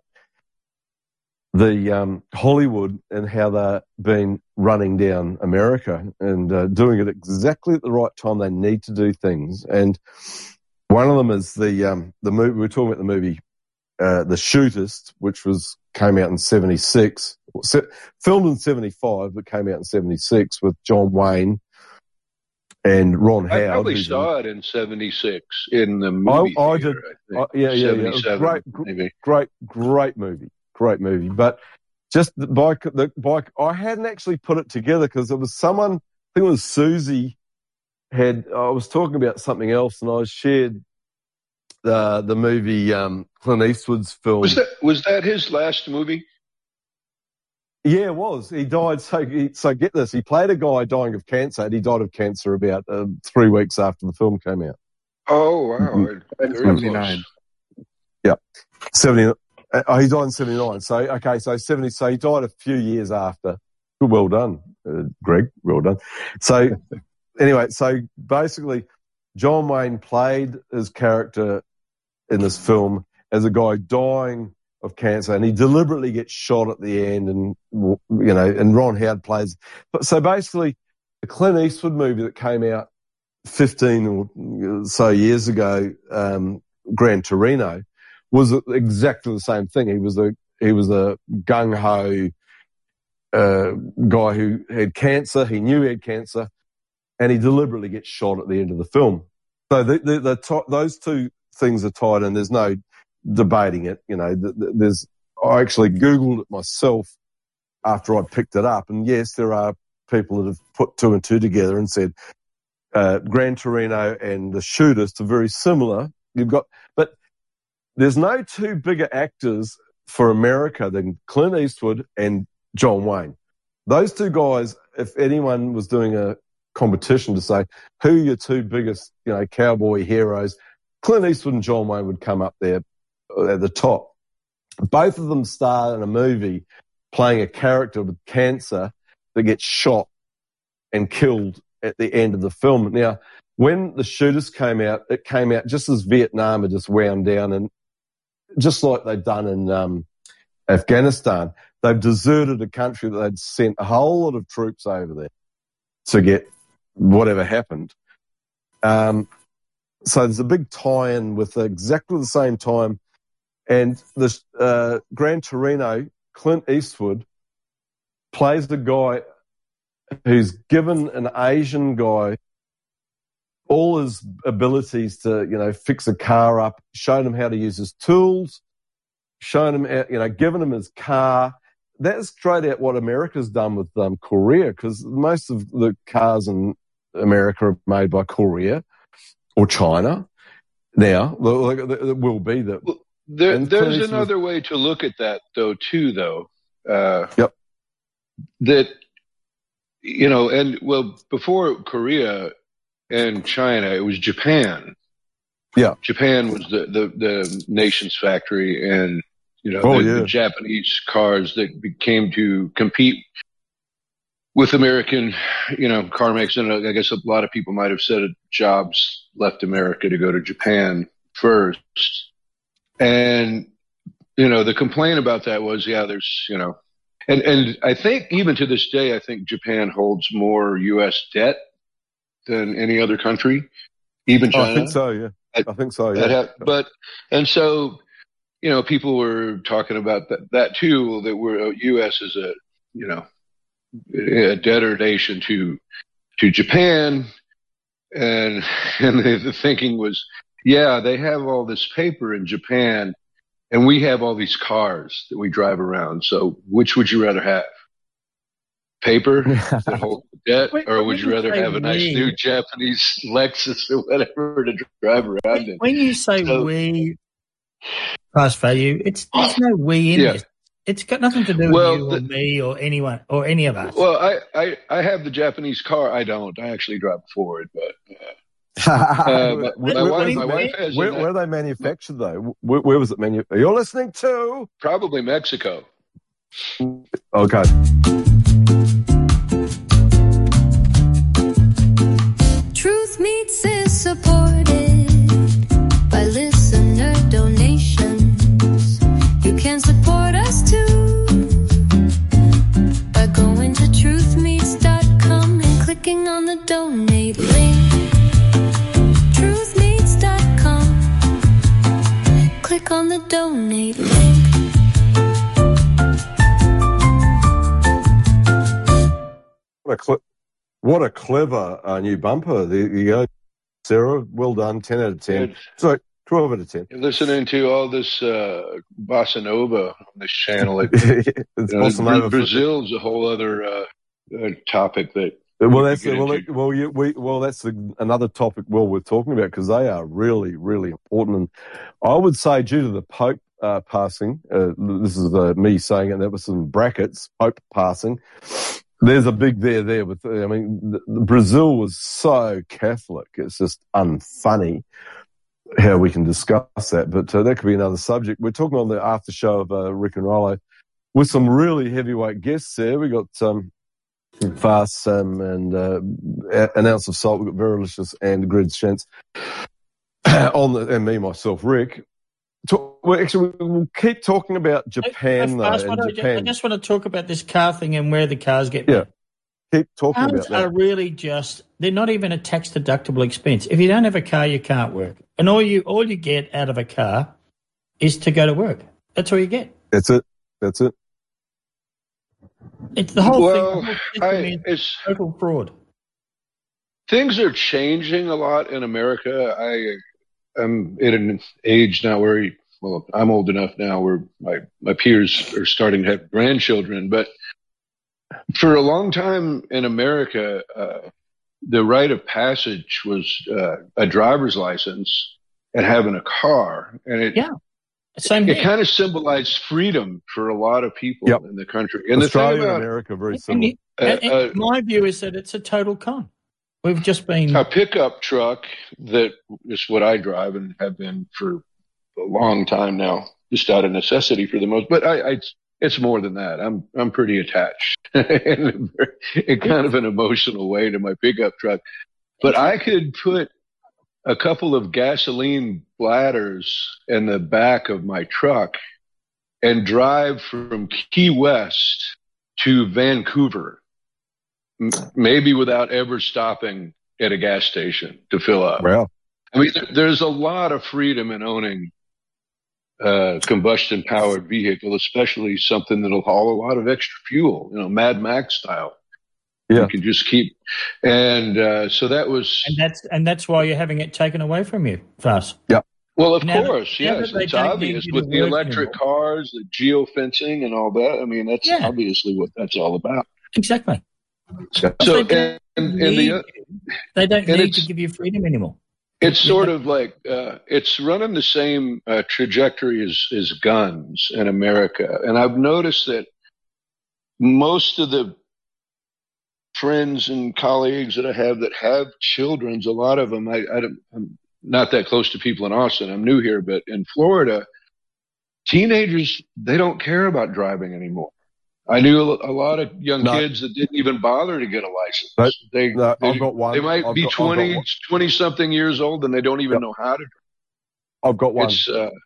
the um, Hollywood and how they've been running down America and uh, doing it exactly at the right time they need to do things. And one of them is the um, the movie, we were talking about the movie uh, The Shootist, which was came out in seventy-six, filmed in seventy-five, but came out in seventy-six with John Wayne and Ron Howard. I probably saw it in seventy-six in the movie I, I theater, did. I think. I, yeah, yeah, yeah. It was great, maybe. great, great movie. Great movie. But just the bike, the bike, I hadn't actually put it together because it was someone, I think it was Susie, had, I was talking about something else and I shared the, the movie, um, Clint Eastwood's film. Was that, was that his last movie? Yeah, it was. He died. So, he, so get this. He played a guy dying of cancer, and he died of cancer about uh, three weeks after the film came out. Oh wow! Mm-hmm. seventy-nine. Yeah, seventy. Uh, oh, he died in seventy-nine. So okay, so seventy. So he died a few years after. Well done, uh, Greg. Well done. So anyway, so basically, John Wayne played his character in this film as a guy dying of cancer, and he deliberately gets shot at the end, and you know, and Ron Howard plays. But so basically, the Clint Eastwood movie that came out fifteen or so years ago, um, Gran Torino, was exactly the same thing. He was a he was a gung ho uh, guy who had cancer. He knew he had cancer, and he deliberately gets shot at the end of the film. So the, the, the to- those two things are tied in. There's no debating it. You know, there's, I actually Googled it myself after I picked it up. And yes, there are people that have put two and two together and said, uh, Gran Torino and The Shootist are very similar. You've got, but there's no two bigger actors for America than Clint Eastwood and John Wayne. Those two guys, if anyone was doing a competition to say, who are your two biggest, you know, cowboy heroes, Clint Eastwood and John Wayne would come up there at the top. Both of them star in a movie playing a character with cancer that gets shot and killed at the end of the film. Now, when The Shootist came out, it came out just as Vietnam had just wound down, and just like they'd done in um, Afghanistan, they've deserted a country that they'd sent a whole lot of troops over there to get whatever happened. Um, so there's a big tie-in with exactly the same time. And this uh, Gran Torino, Clint Eastwood plays the guy who's given an Asian guy all his abilities to, you know, fix a car up, shown him how to use his tools, shown him, how, you know, given him his car. That's straight out what America's done with um, Korea, because most of the cars in America are made by Korea or China now. It will be that. Well, there, there's another way to look at that, though, too, though. Uh, yep. That, you know, and, well, before Korea and China, it was Japan. Yeah. Japan was the, the, the nation's factory, and, you know, oh, the, yeah. the Japanese cars that came to compete with American, you know, car makers. And I guess a lot of people might have said Jobs left America to go to Japan first. And, you know, the complaint about that was, yeah, there's, you know, and, and I think even to this day, I think Japan holds more U S debt than any other country, even China. I think so, yeah. I, I think so, yeah. Have, but, and so, you know, people were talking about that, that too, that we're, U S is a, you know, a debtor nation to, to Japan. And, and the, the thinking was, yeah, they have all this paper in Japan, and we have all these cars that we drive around. So which would you rather have? Paper that holds the debt, When- or when would you you rather say have a nice we- new Japanese Lexus or whatever to drive around in? When you say So- we price value, it's there's no we in Yeah. this. It's got nothing to do with Well, you or the- me or anyone or any of us. Well, I, I, I have the Japanese car. I don't. I actually drive a Ford, but uh, uh, my, my where- wife, my where- wife has Where, a- where are they manufactured, though? Where, where was it manufactured? You're listening to? probably Mexico. Okay. Truth Meets is supported by listener donations. You can support us too by going to truth meets dot com and clicking on the donate link. truth meets dot com. Click on the donate link. a cl- what a clever uh, new bumper. There you go, Sarah. Well done. Ten out of ten. Good. Sorry, twelve out of ten. You're listening to all this uh, bossa nova on this channel. It, it's you know, bossa nova. Brazil's a whole other uh, uh, topic that. Well, that's get well, into. it, well, you, we, well, that's the, another topic well worth talking about because they are really, really important. And I would say, due to the Pope uh, passing, uh, this is uh, me saying it. That was in brackets. Pope passing. There's a big there there with. I mean, the, the Brazil was so Catholic. It's just unfunny how we can discuss that. But uh, that could be another subject. We're talking on the after show of uh, Rick and Rollo with some really heavyweight guests there. We got. Um, Fast um, and uh, an ounce of salt. We've got Verilicious and Grid Shentz on the, and me myself, Rick. Talk, well, actually, we'll keep talking about Japan Hey, though. Fast, And I, Japan. I just want to talk about this car thing and where the cars get. Yeah, keep talking Cars about that. are really just—they're not even a tax-deductible expense. If you don't have a car, you can't work, and all you all you get out of a car is to go to work. That's all you get. That's it. That's it. It's the whole Well, thing. The whole I, system is it's total fraud. things are changing a lot in America. I am at an age now where, well, I'm old enough now where my, my peers are starting to have grandchildren. But for a long time in America, uh, the rite of passage was uh, a driver's license and having a car. And it, Yeah. Same it here. kind of symbolized freedom for a lot of people Yep. in the country. And Australia the thing and about America very And similar. you- and- and Uh, uh, my view is that it's a total con. We've just been. a pickup truck that is what I drive and have been for a long time now, just out of necessity for the most. But I, I it's more than that. I'm I'm pretty attached in, a, in kind of an emotional way to my pickup truck. But I could put a couple of gasoline bladders in the back of my truck and drive from Key West to Vancouver, m- maybe without ever stopping at a gas station to fill up. Wow. I mean, there- there's a lot of freedom in owning a combustion powered vehicle, especially something that'll haul a lot of extra fuel, you know, Mad Max style. Yeah. You can just keep, and uh, so that was, And that's and that's why you're having it taken away from you, Fast. well, of Now that- course, now yes, that they it's don't obvious need you with to the work electric anymore. cars, the geofencing and all that. I mean, that's Yeah. obviously what that's all about. Exactly. So, They and, don't and, and need the, you. They don't and need to it's- give you freedom anymore. it's sort of like uh, it's running the same uh, trajectory as, as guns in America. And I've noticed that most of the friends and colleagues that I have that have children's, a lot of them, I, I don't, I'm not that close to people in Austin. I'm new here, but in Florida, teenagers, they don't care about driving anymore. I knew a, a lot of young No. kids that didn't even bother to get a license. But- they, No, they, I've got one. they might I've be got- I've got twenty, one. twenty something years old and they don't even Yep. know how to. I've got one. It's, uh,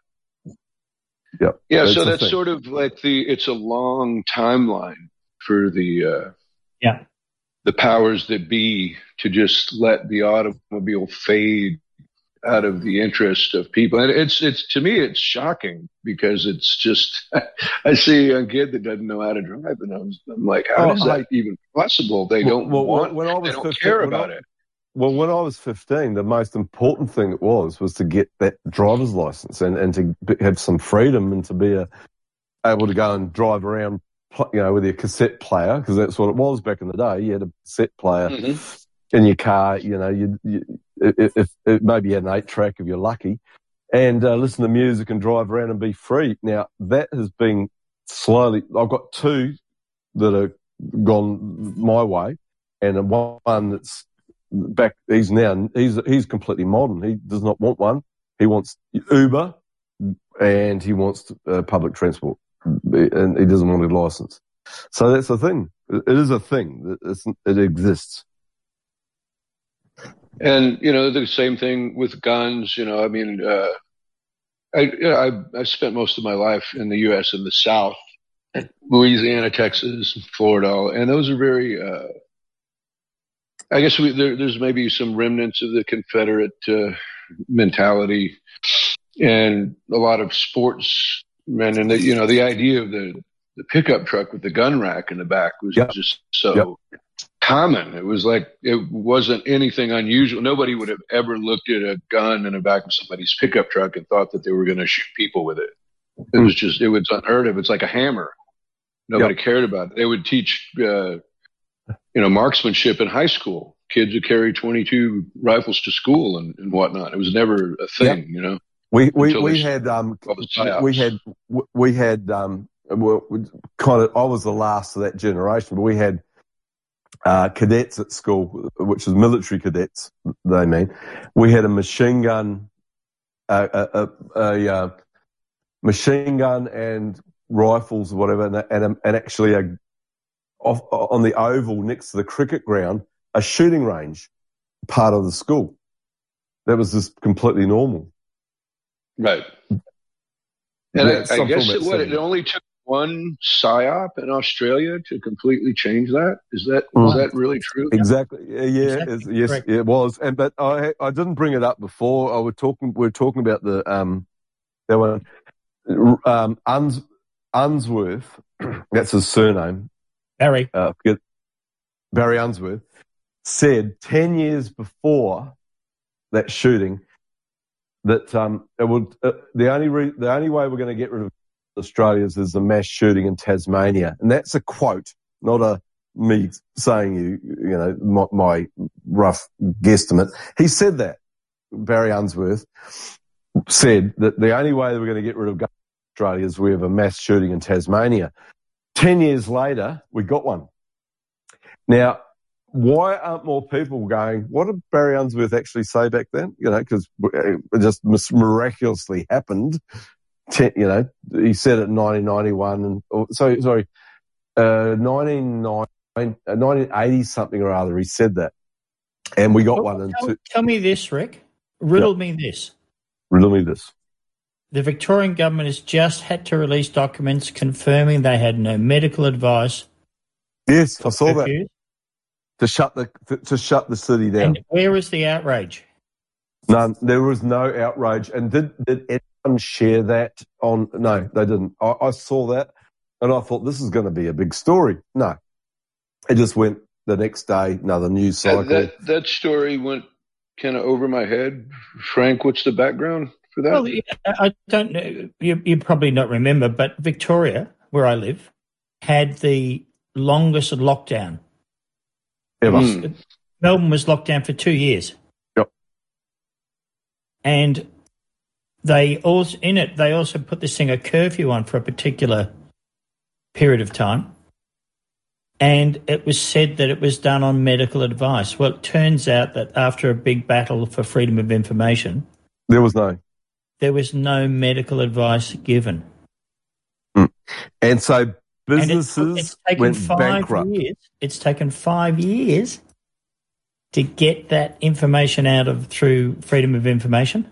Yep. yeah, That's so the that's thing. sort of like the, it's a long timeline for the, uh, Yeah. the powers that be to just let the automobile fade out of the interest of people. And it's, it's, to me, it's shocking because it's just, I see a young kid that doesn't know how to drive and I was, I'm like, how Oh, is that I- even possible? They Well, don't well, want, when I they was don't fifteen, care when about I- it. Well, when I was fifteen, the most important thing it was was to get that driver's license and, and to be, have some freedom and to be a, able to go and drive around, pl- you know, with your cassette player, because that's what it was back in the day. You had a cassette player Mhm. in your car, you know, you, you if, if, if maybe you had an eight track if you're lucky, and uh, listen to music and drive around and be free. Now, that has been slowly, I've got two that have gone my way, and one that's back, he's now, he's, he's completely modern. He does not want one. He wants Uber and he wants uh, public transport, and he doesn't want a license. So that's the thing. It is a thing. It's, it exists. And, you know, the same thing with guns, you know, I mean, uh, I, you know, I, I spent most of my life in the U S in the South, Louisiana, Texas, Florida, and those are very, uh, I guess we, there, there's maybe some remnants of the Confederate uh, mentality and a lot of sportsmen. And, the, you know, the idea of the, the pickup truck with the gun rack in the back was Yep. just so Yep. common. It was like, it wasn't anything unusual. Nobody would have ever looked at a gun in the back of somebody's pickup truck and thought that they were going to shoot people with it. It was just, it was unheard of. It's like a hammer. Nobody yep. cared about it. They would teach, uh, you know, marksmanship in high school. Kids would carry twenty-two rifles to school and, and whatnot. It was never a thing, yep. you know. We we we had um we had we had um well, kind of I was the last of that generation, but we had uh, cadets at school, which was military cadets. They mean we had a machine gun, uh, a, a, a, a machine gun and rifles or whatever, and and, a, and actually a off on the oval next to the cricket ground, a shooting range, part of the school. That was just completely normal. Right. And yeah, I, I guess it, what, it only took one psyop in Australia to completely change that. Is that mm. is that really true? Exactly. Yeah, yeah exactly. Yes, Correct. It was. And but I I didn't bring it up before. I was talking. We were talking about the um that one um Uns, Unsworth. That's his surname. Barry. Uh, forget, Barry Unsworth said ten years before that shooting that um, it would uh, the only re- the only way we're going to get rid of Australians is a mass shooting in Tasmania, and that's a quote, not a me saying you you know my, my rough guesstimate. He said that Barry Unsworth said that the only way that we're going to get rid of Australia is we have a mass shooting in Tasmania. Ten years later, we got one. Now, why aren't more people going, what did Barry Unsworth actually say back then? You know, because it just miraculously happened. Ten, you know, he said it in nineteen ninety-one. And, or, so, sorry, uh, nineteen eighty something or other, he said that. And we got well, one. Tell, in two, tell me this, Rick. Riddle yeah. me this. Riddle me this. The Victorian government has just had to release documents confirming they had no medical advice. Yes, I saw that. To shut the to shut the city down. And where is the outrage? None. There was no outrage. And did did anyone share that on? No, they didn't. I, I saw that, and I thought this is going to be a big story. No, it just went the next day. Another news cycle. That that, that story went kind of over my head. Frank, what's the background for that? Well, I don't know. You, you probably not remember, but Victoria, where I live, had the longest lockdown. Ever. Mm. Melbourne was locked down for two years. Yep. And they also in it they also put this thing a curfew on for a particular period of time. And it was said that it was done on medical advice. Well, it turns out that after a big battle for freedom of information, there was no there was no medical advice given. Mm. And so businesses and it's, it's taken went five bankrupt. Years, it's taken five years to get that information out of through freedom of information,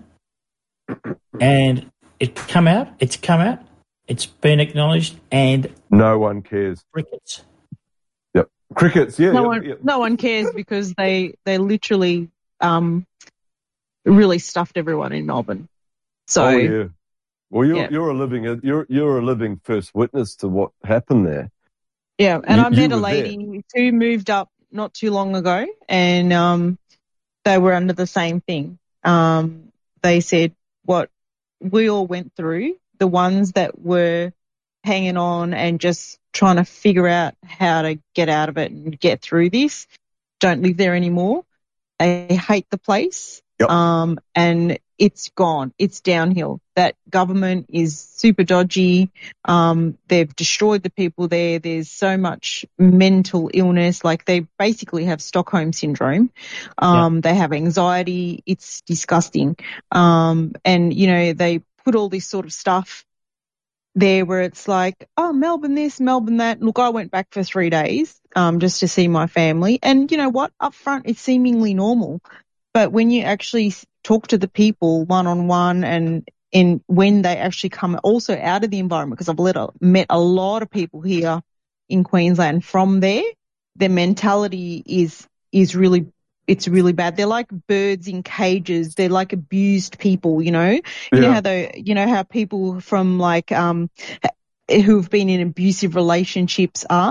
and it's come out. It's come out. It's been acknowledged, and no one cares. Crickets. Yep, crickets. Yeah, no yep, one. yep. No one cares because they they literally um really stuffed everyone in Melbourne. So. Oh, yeah. Well, you're yeah. you're a living you're you're a living first witness to what happened there. Yeah, and you, I met a lady there. who moved up not too long ago, and um, they were under the same thing. Um, they said what we all went through, the ones that were hanging on and just trying to figure out how to get out of it and get through this, don't live there anymore. They hate the place, yep. um, and it's gone. It's downhill. That government is super dodgy. Um, they've destroyed the people there. There's so much mental illness. Like they basically have Stockholm syndrome. Um, yeah. They have anxiety. It's disgusting. Um, and, you know, they put all this sort of stuff there where it's like, oh, Melbourne this, Melbourne that. Look, I went back for three days um, just to see my family. And you know what? Up front, it's seemingly normal. But when you actually talk to the people one-on-one and in when they actually come also out of the environment, because I've let a, met a lot of people here in Queensland from there, their mentality is is really it's really bad. They're like birds in cages. They're like abused people, you know. You yeah. know how the you know how people from like um who've been in abusive relationships are.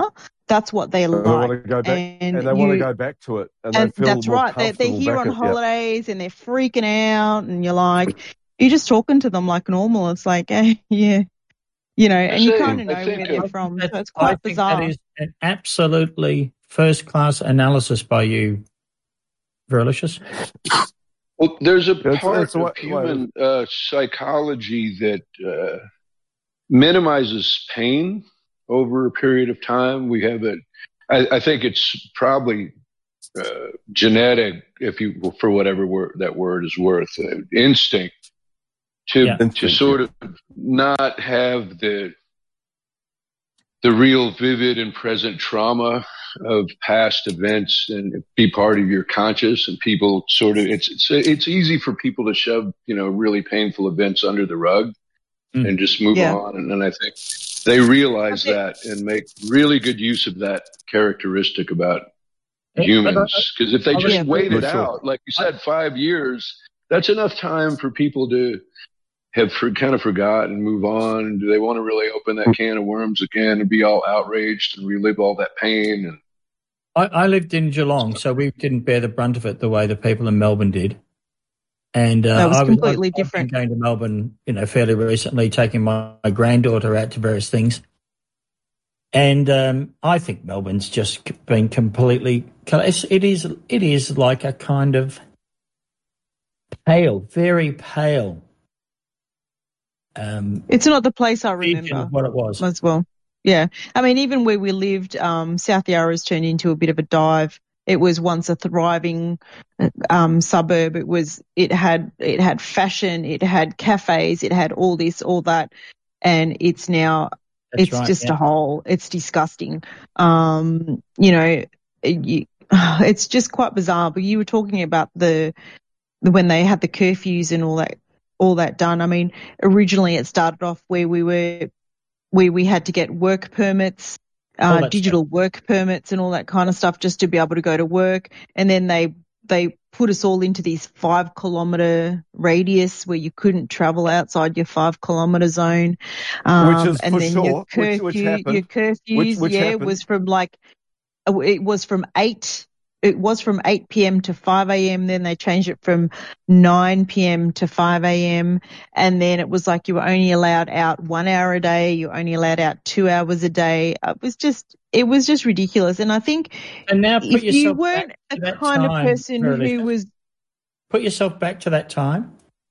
that's what they're And they like. want to go back, and, and they want to you- go back to it, and, and they feel that's more right. They're, they're comfortable here back on at- yeah. holidays and they're freaking out, and you're like, you're just talking to them like normal. It's like, eh, yeah, you know, and you say, kind of I know think where they're it- from. So it's I quite think bizarre. that is an absolutely first-class analysis by you, Verlicious. Well, there's a It's- part it's a way- of human uh, psychology that uh, minimizes pain over a period of time. We have it. I, I think it's probably uh, genetic, if you, for whatever word that word is worth, uh, instinct to Yeah. to Instinct, sort of not have the the real vivid and present trauma of past events and be part of your conscious. And people sort of, it's, it's, it's easy for people to shove, you know, really painful events under the rug Mm. and just move Yeah. on. And, and I think they realize I that and make really good use of that characteristic about Yeah, humans. Because if they I- just Yeah, wait for it sure. out, like you said, five years, that's enough time for people to have for, kind of forgotten and move on. Do they want to really open that can of worms again and be all outraged and relive all that pain? And I, I lived in Geelong, so we didn't bear the brunt of it the way the people in Melbourne did. And uh, That was I completely I've been different. Going to Melbourne, you know, fairly recently, taking my, my granddaughter out to various things, and um, I think Melbourne's just been completely. It's, it is. It is like a kind of pale, very pale. Um, It's not the place I region remember of what it was. as well. Yeah. I mean, even where we lived, um, South Yarra's turned into a bit of a dive. It was once a thriving um, suburb. It was. It had. It had fashion. It had cafes. It had all this, all that, and it's now. That's it's right, just yeah. a hole. It's disgusting. Um, you know, it, you, it's just quite bizarre. But you were talking about the, the when they had the curfews and all that, all that done. I mean, originally it started off where we were, where we had to get work permits. Uh, that digital work permits and all that kind of stuff just to be able to go to work. And then they, they put us all into this five kilometre radius where you couldn't travel outside your five kilometre zone. Um, Which is and for then sure, your curfew, which- which happened. your curfews, Which- which yeah, happened. was from like, it was from eight, it was from eight p.m. to five a.m. Then they changed it from nine p.m. to five a.m. And then it was like you were only allowed out one hour a day. You were only allowed out two hours a day. It was just, it was just ridiculous. And I think And now put if you yourself weren't back the to that kind time, of person Verlicious. who was, Put yourself back to that time.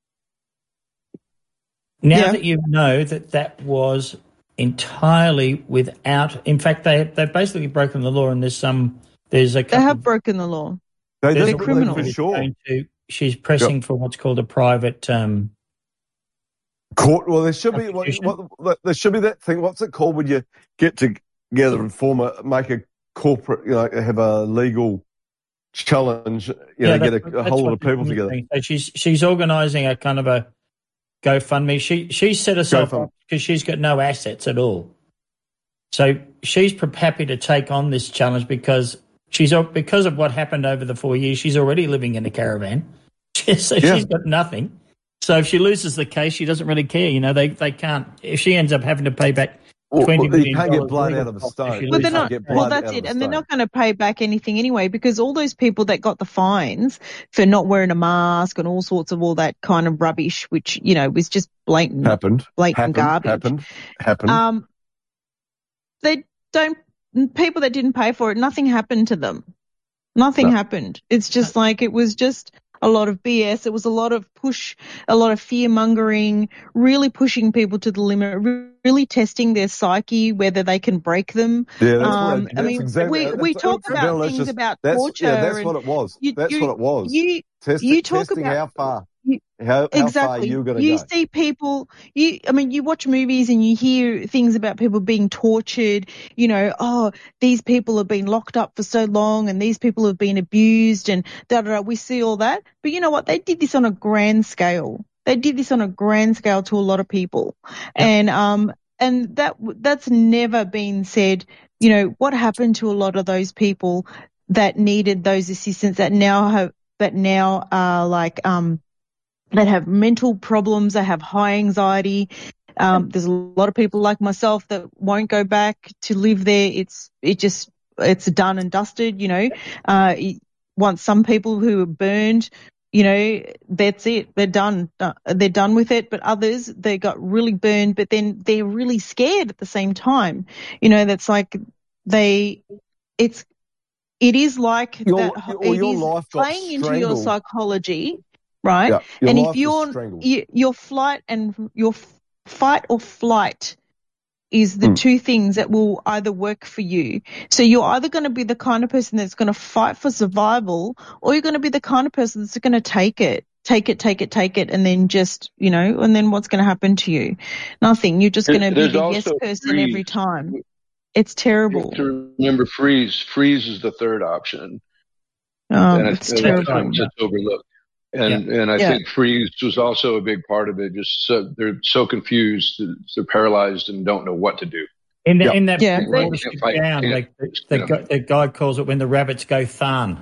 Now Yeah. that you know that that was entirely without, in fact, they they've basically broken the law, and there's some there's a they couple have of, broken the law. They there's did a they're woman criminals. for who's sure. going to- she's pressing for what's called a private. Um, Court. Well, there should be what, Constitution. what, there should be that thing. What's it called when you get together and form a make a corporate, you know, have a legal challenge? You know, that- get a, a that's whole what lot of the people woman's together. doing. So she's she's organising a kind of a GoFundMe. She she set herself GoFund- up because she's got no assets at all. So she's pre- happy to take on this challenge because she's al- because of what happened over the four years. She's already living in a caravan, so Yeah. she's got nothing. So if she loses the case, she doesn't really care. You know, they they can't. If she ends up having to pay back Well, twenty well, million you can't get dollars blood legal out of a costs stone. if she You But they're loses can't not. the get case. Well, blood that's out it, of a and they're stone. not going to pay back anything anyway because all those people that got the fines for not wearing a mask and all sorts of all that kind of rubbish, which you know was just blatant, Happened. blatant Happened. garbage. Happened. Happened. Um, they don't. People that didn't pay for it, nothing happened to them. Nothing No. happened. It's just like it was just a lot of B S. It was a lot of push, a lot of fear mongering, really pushing people to the limit, re- really testing their psyche, whether they can break them. Yeah, that's Um, what. I That's mean, exactly. we we it's- talk it's about delicious. things about That's, torture. Yeah, that's and what it was. you, That's you, what it was. You Test, you talk testing about how far, you- how, how exactly. far you're going to You go. see people. You, I mean, you watch movies and you hear things about people being tortured. You know, oh, these people have been locked up for so long, and these people have been abused, and da da da. We see all that, but you know what? They did this on a grand scale. They did this on a grand scale to a lot of people, and um, and that that's never been said. You know, what happened to a lot of those people that needed those assistance that now have that now are like um. that have mental problems, they have high anxiety, Um, there's a lot of people like myself that won't go back to live there. It's it just it's done and dusted. You know, uh, once some people who are burned, you know, that's it. They're done. They're done with it. But others, they got really burned, but then they're really scared at the same time. You know, that's like they, it's, it is like Your- that. your- It your is life got playing into your strangled. psychology, right? Yeah, your and life if was you're, strangled. you, your flight and your f- fight or flight is the Mm. two things that will either work for you. So you're either going to be the kind of person that's going to fight for survival, or you're going to be the kind of person that's going to take it, take it, take it, take it, and then just, you know, and then what's going to happen to you? Nothing. You're just going to be There's the yes also person freeze. every time. It's You terrible. have to remember freeze. Freeze is the third option. Um, and I it's think a lot of terrible. times it's overlooked. And and I Yeah. think freeze was also a big part of it. Just so, they're so confused, they're paralyzed and don't know what to do. In, the, Yeah. in that Yeah. book, Right. Watership Can't fight, Down, can't- they, the, yeah. gu- the guy calls it when the rabbits go than.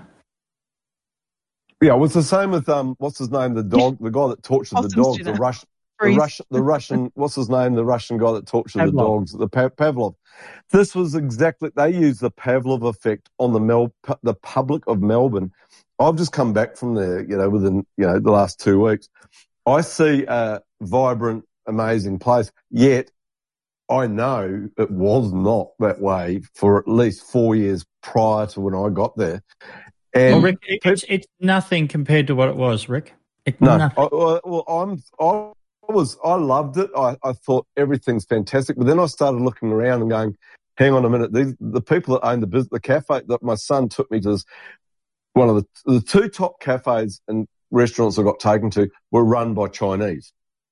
Yeah, it was the same with um, what's his name, the dog, the guy that tortured the Possums do dogs, the that. Russian, the Freeze. Russian, the Russian, what's his name, the Russian guy that tortured the Pavlov. dogs, the pa- Pavlov. This was exactly, they used the Pavlov effect on the Mel, the public of Melbourne. I've just come back from there, you know, within, you know, the last two weeks. I see a vibrant, amazing place, yet I know it was not that way for at least four years prior to when I got there. And Well, Rick, it- it's, it's nothing compared to what it was, Rick. It's no, nothing. I, I- well, I'm, I was, I loved it. I, I thought everything's fantastic. But then I started looking around and going, hang on a minute. These, the people that own the business, the cafe that my son took me to, is one of the, the two top cafes and restaurants I got taken to were run by Chinese.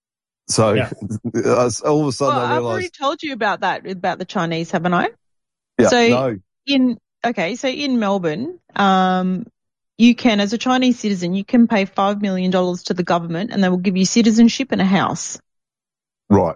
So Yeah. all of a sudden Well, I I've already realised, told you about that, about the Chinese, haven't I? yeah, so no, in okay, so in Melbourne, um, you can, as a Chinese citizen, you can pay five million dollars to the government, and they will give you citizenship and a house. right.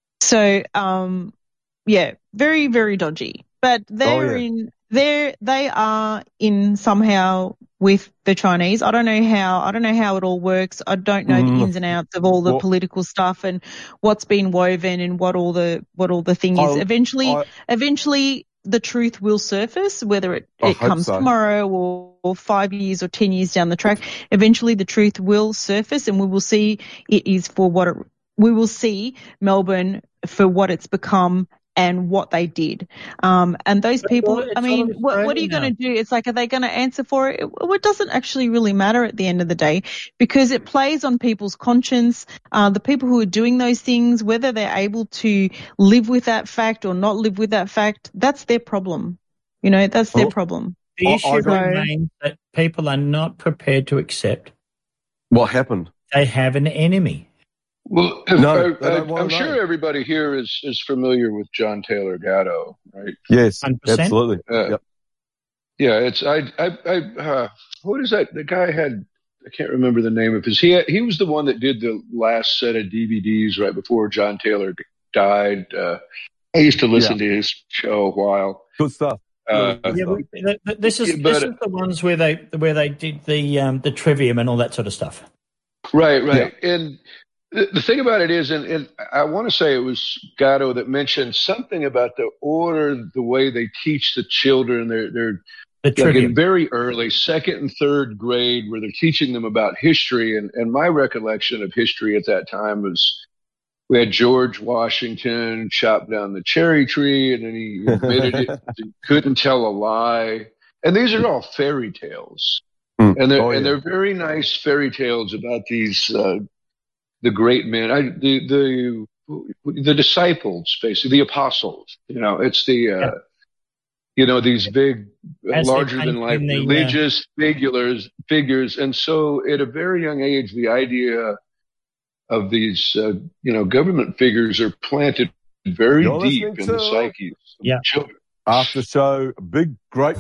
So, um, yeah, very, very dodgy. But they're Oh, yeah. in, they're, they are in somehow with the Chinese. I don't know how, I don't know how it all works. I don't know Mm. the ins and outs of all the Well- political stuff and what's been woven and what all the, what all the thing is. I- Eventually, I- eventually the truth will surface, whether it, I it hope comes so. tomorrow or, or five years or ten years down the track. Eventually the truth will surface and we will see it is for what it, we will see Melbourne for what it's become and what they did. Um, and those But people, it's I mean, all what, what are Australia you going now. to do? It's like, are they going to answer for it? It, it doesn't actually really matter at the end of the day because it plays on people's conscience. Uh, the people who are doing those things, whether they're able to live with that fact or not live with that fact, that's their problem. You know, that's their Well, problem. The I- issue I got- remains that people are not prepared to accept What happened? they have an enemy. Well, if, No, I, they don't I, wanna I'm know. sure everybody here is, is familiar with John Taylor Gatto, right? Yes, one hundred percent. absolutely. Uh, Yep. Yeah, it's I I I uh, what is that? The guy had I can't remember the name of his. He had, he was the one that did the last set of D V Ds right before John Taylor died. Uh, I used to listen to his show a while. Good stuff. Uh, Good Yeah, stuff. but th- th- this is Yeah, this but- is the ones where they where they did the um, the trivium and all that sort of stuff. Right, right. And the, the thing about it is, and, and I want to say it was Gatto that mentioned something about the order, the way they teach the children. They're they're The like trivium. in very early, second and third grade, where they're teaching them about history. And, and my recollection of history at that time was we had George Washington chop down the cherry tree, and then he admitted it. He couldn't tell a lie. And these are all fairy tales. Mm. And they're, Oh, and yeah. they're very nice fairy tales about these, uh, the great men, I, the, the, the disciples, basically, the apostles. You know, it's the, uh, Yeah. you know, these big, As they larger than paint life in the, uh, religious figures, figures. And so at a very young age, the idea of these, uh, you know, government figures are planted very You're deep listening in the to- psyches of Yeah. children. After show, big, great.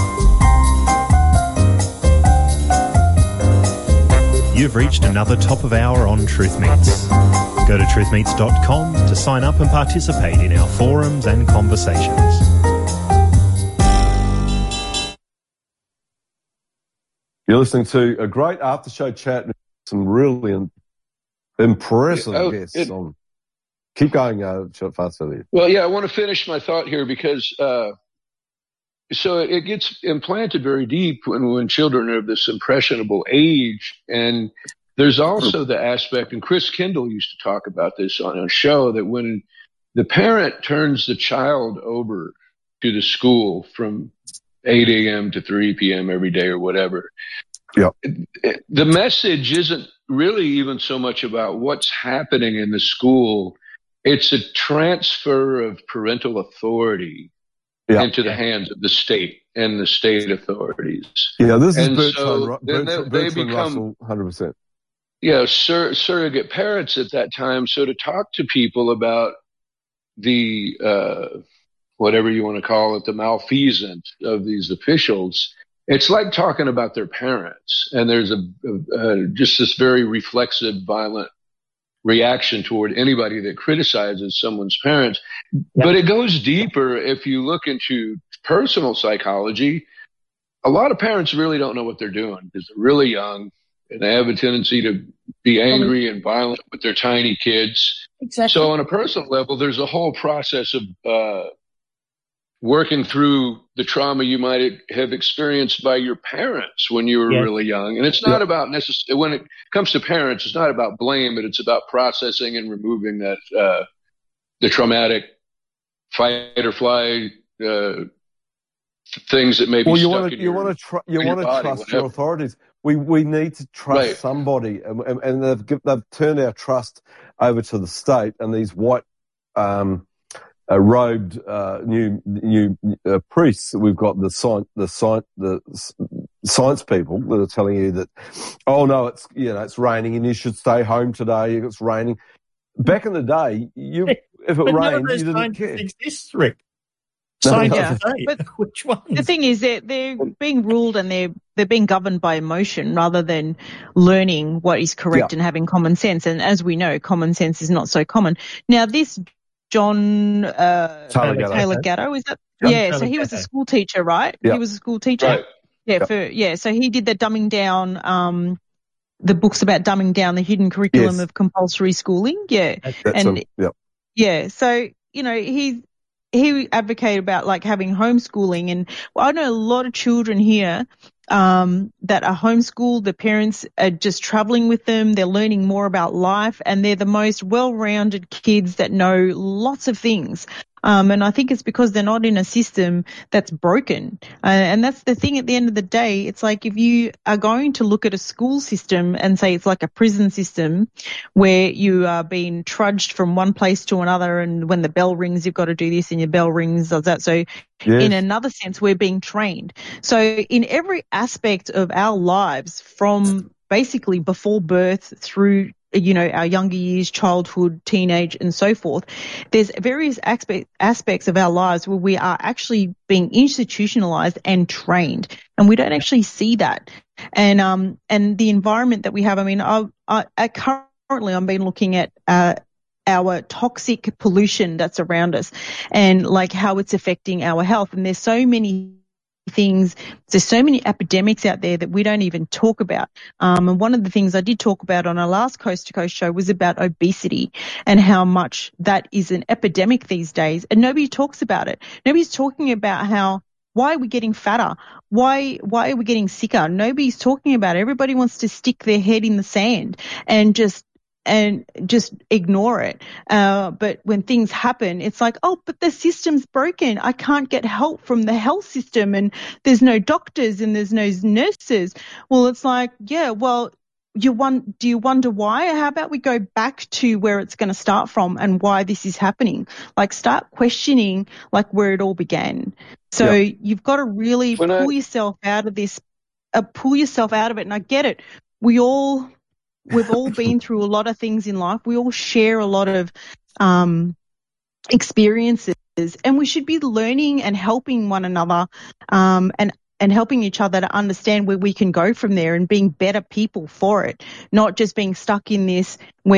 You've reached another top of hour on Truth Meets. Go to truth meets dot com to sign up and participate in our forums and conversations. You're listening to a great after show chat with some really im- impressive Yeah, oh, guests it- on. Keep going, uh, fast Elliot. Well, yeah, I want to finish my thought here because uh, so it gets implanted very deep when, when children are of this impressionable age. And there's also the aspect, and Chris Kendall used to talk about this on a show, that when the parent turns the child over to the school from eight a.m. to three p.m. every day or whatever, yeah. the message isn't really even so much about what's happening in the school. It's a transfer of parental authority yeah. into the hands of the state and the state authorities. Yeah, this is and Bertrand, so Bertrand, they, Bertrand they become, Russell, one hundred percent. Yeah, sur- surrogate parents at that time. So to talk to people about the, uh, whatever you want to call it, the malfeasance of these officials, it's like talking about their parents. And there's a, a, a just this very reflexive, violent reaction toward anybody that criticizes someone's parents. Yep. But it goes deeper. If you look into personal psychology, a lot of parents really don't know what they're doing because they're really young and they have a tendency to be angry and violent with their tiny kids. Exactly. So on a personal level, there's a whole process of uh, working through the trauma you might have experienced by your parents when you were yes. really young. And it's not yeah. about necessarily, when it comes to parents, it's not about blame, but it's about processing and removing that, uh, the traumatic fight or flight, uh, things that may be well, you stuck want to, in you your, want to, tr- you want to body, trust whatever. your authorities. We, we need to trust right. somebody, and, and, and they've, they've turned our trust over to the state and these white, um, Uh, robed uh, new new uh, priests. We've got the science the science the science people that are telling you that, oh no, it's you know it's raining and you should stay home today. It's raining. Back in the day, you if it but rained, none you didn't care. Exists, Rick. No, Science no. Yeah. today. But which one? The thing is that they're being ruled and they're they're being governed by emotion rather than learning what is correct Yeah. and having common sense. And as we know, common sense is not so common. Now this John uh, Taylor Gatto. Taylor Gatto, is that? Yep. Yeah, Taylor so he was a Gatto. school teacher, right? Yep. He was a school teacher. Right. Yeah, Yep. for yeah. So he did the dumbing down, um, the books about dumbing down the hidden curriculum Yes. of compulsory schooling. Yeah, That's and him. Yep. yeah, so you know he he advocated about like having homeschooling, and well, I know a lot of children here um, that are homeschooled. The parents are just traveling with them. They're learning more about life, and they're the most well-rounded kids that know lots of things. Um, and I think it's because they're not in a system that's broken. Uh, and that's the thing at the end of the day. It's like if you are going to look at a school system and say it's like a prison system where you are being trudged from one place to another, and when the bell rings, you've got to do this and your bell rings does that. So Yes. in another sense, we're being trained. So in every aspect of our lives, from basically before birth through you know, our younger years, childhood, teenage, and so forth, there's various aspect, aspects of our lives where we are actually being institutionalized and trained, and we don't actually see that. And um and the environment that we have, I mean, I, I, I currently I'm been looking at uh our toxic pollution that's around us and like how it's affecting our health. And there's so many things, there's so many epidemics out there that we don't even talk about. Um, and one of the things I did talk about on our last Coast to Coast show was about obesity and how much that is an epidemic these days. And nobody talks about it. Nobody's talking about how, why are we getting fatter? Why, why are we getting sicker? Nobody's talking about it. Everybody wants to stick their head in the sand and just and just ignore it. Uh, but when things happen, it's like, oh, but the system's broken. I can't get help from the health system and there's no doctors and there's no nurses. Well, it's like, yeah, well, you want, do you wonder why? How about we go back to where it's going to start from and why this is happening? Like start questioning like where it all began. So Yeah. you've got to really When pull I- yourself out of this, uh, pull yourself out of it. And I get it. We all, We've all been through a lot of things in life. We all share a lot of um, experiences, and we should be learning and helping one another um, and and helping each other to understand where we can go from there and being better people for it, not just being stuck in this where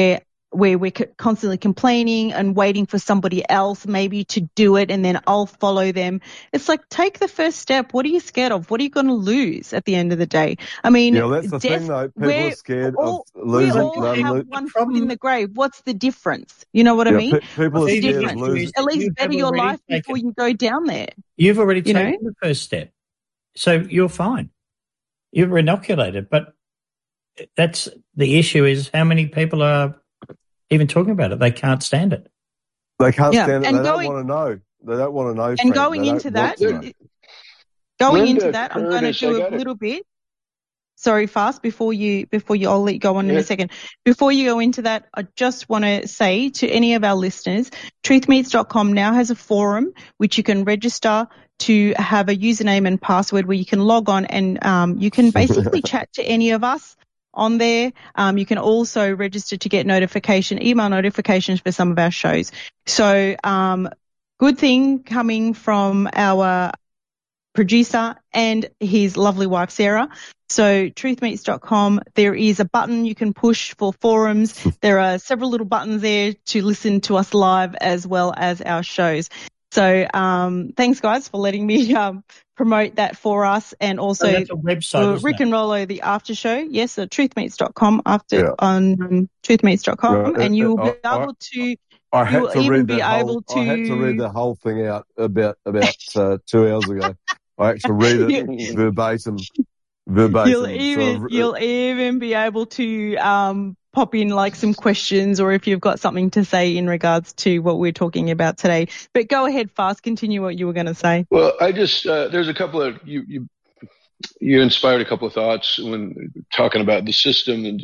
where we're co- constantly complaining and waiting for somebody else maybe to do it and then I'll follow them. It's like, take the first step. What are you scared of? What are you going to lose at the end of the day? I mean, Yeah, well, that's the death, thing, though. People we're are scared all, of we losing. all no, have lo- one problem- foot in the grave. What's the difference? You know what I yeah, mean? pe- people are What's the scared of difference? losing. At least You better have your already life taken- before you go down there. You've already You taken know? the first step. So you're fine. You're inoculated. But that's the issue is how many people are even talking about it. They can't stand it. They can't Yeah, stand it. and They going- don't want to know. They don't want to know. And Frank. going They into don't want that, to know. going Linda into that, I'm going to Curtis, I do a got it. little bit. Sorry, fast before you before you I'll let you go on in Yeah. a second. Before you go into that, I just want to say to any of our listeners, truth meets dot com now has a forum which you can register to have a username and password where you can log on and um, you can basically chat to any of us on there. Um, you can also register to get notification, email notifications for some of our shows. So um, good thing coming from our producer and his lovely wife, Sarah. So truth meets dot com, there is a button you can push for forums. There are several little buttons there to listen to us live as well as our shows. So um, thanks, guys, for letting me um, promote that for us. And also So that's a website, for isn't Rick it? and Rollo, the after show. Yes, so truth meets dot com after Yeah. on um, truth meets dot com. Yeah, and you will uh, be I- able to I You had will to even read be that whole. able I had to to- read the whole thing out about about uh, two hours ago. I actually read it You- verbatim, verbatim. You'll So even I've- you'll even be able to um, pop in like some questions, or if you've got something to say in regards to what we're talking about today. But go ahead, fast. Continue what you were going to say. Well, I just uh, there's a couple of you you you inspired a couple of thoughts when talking about the system and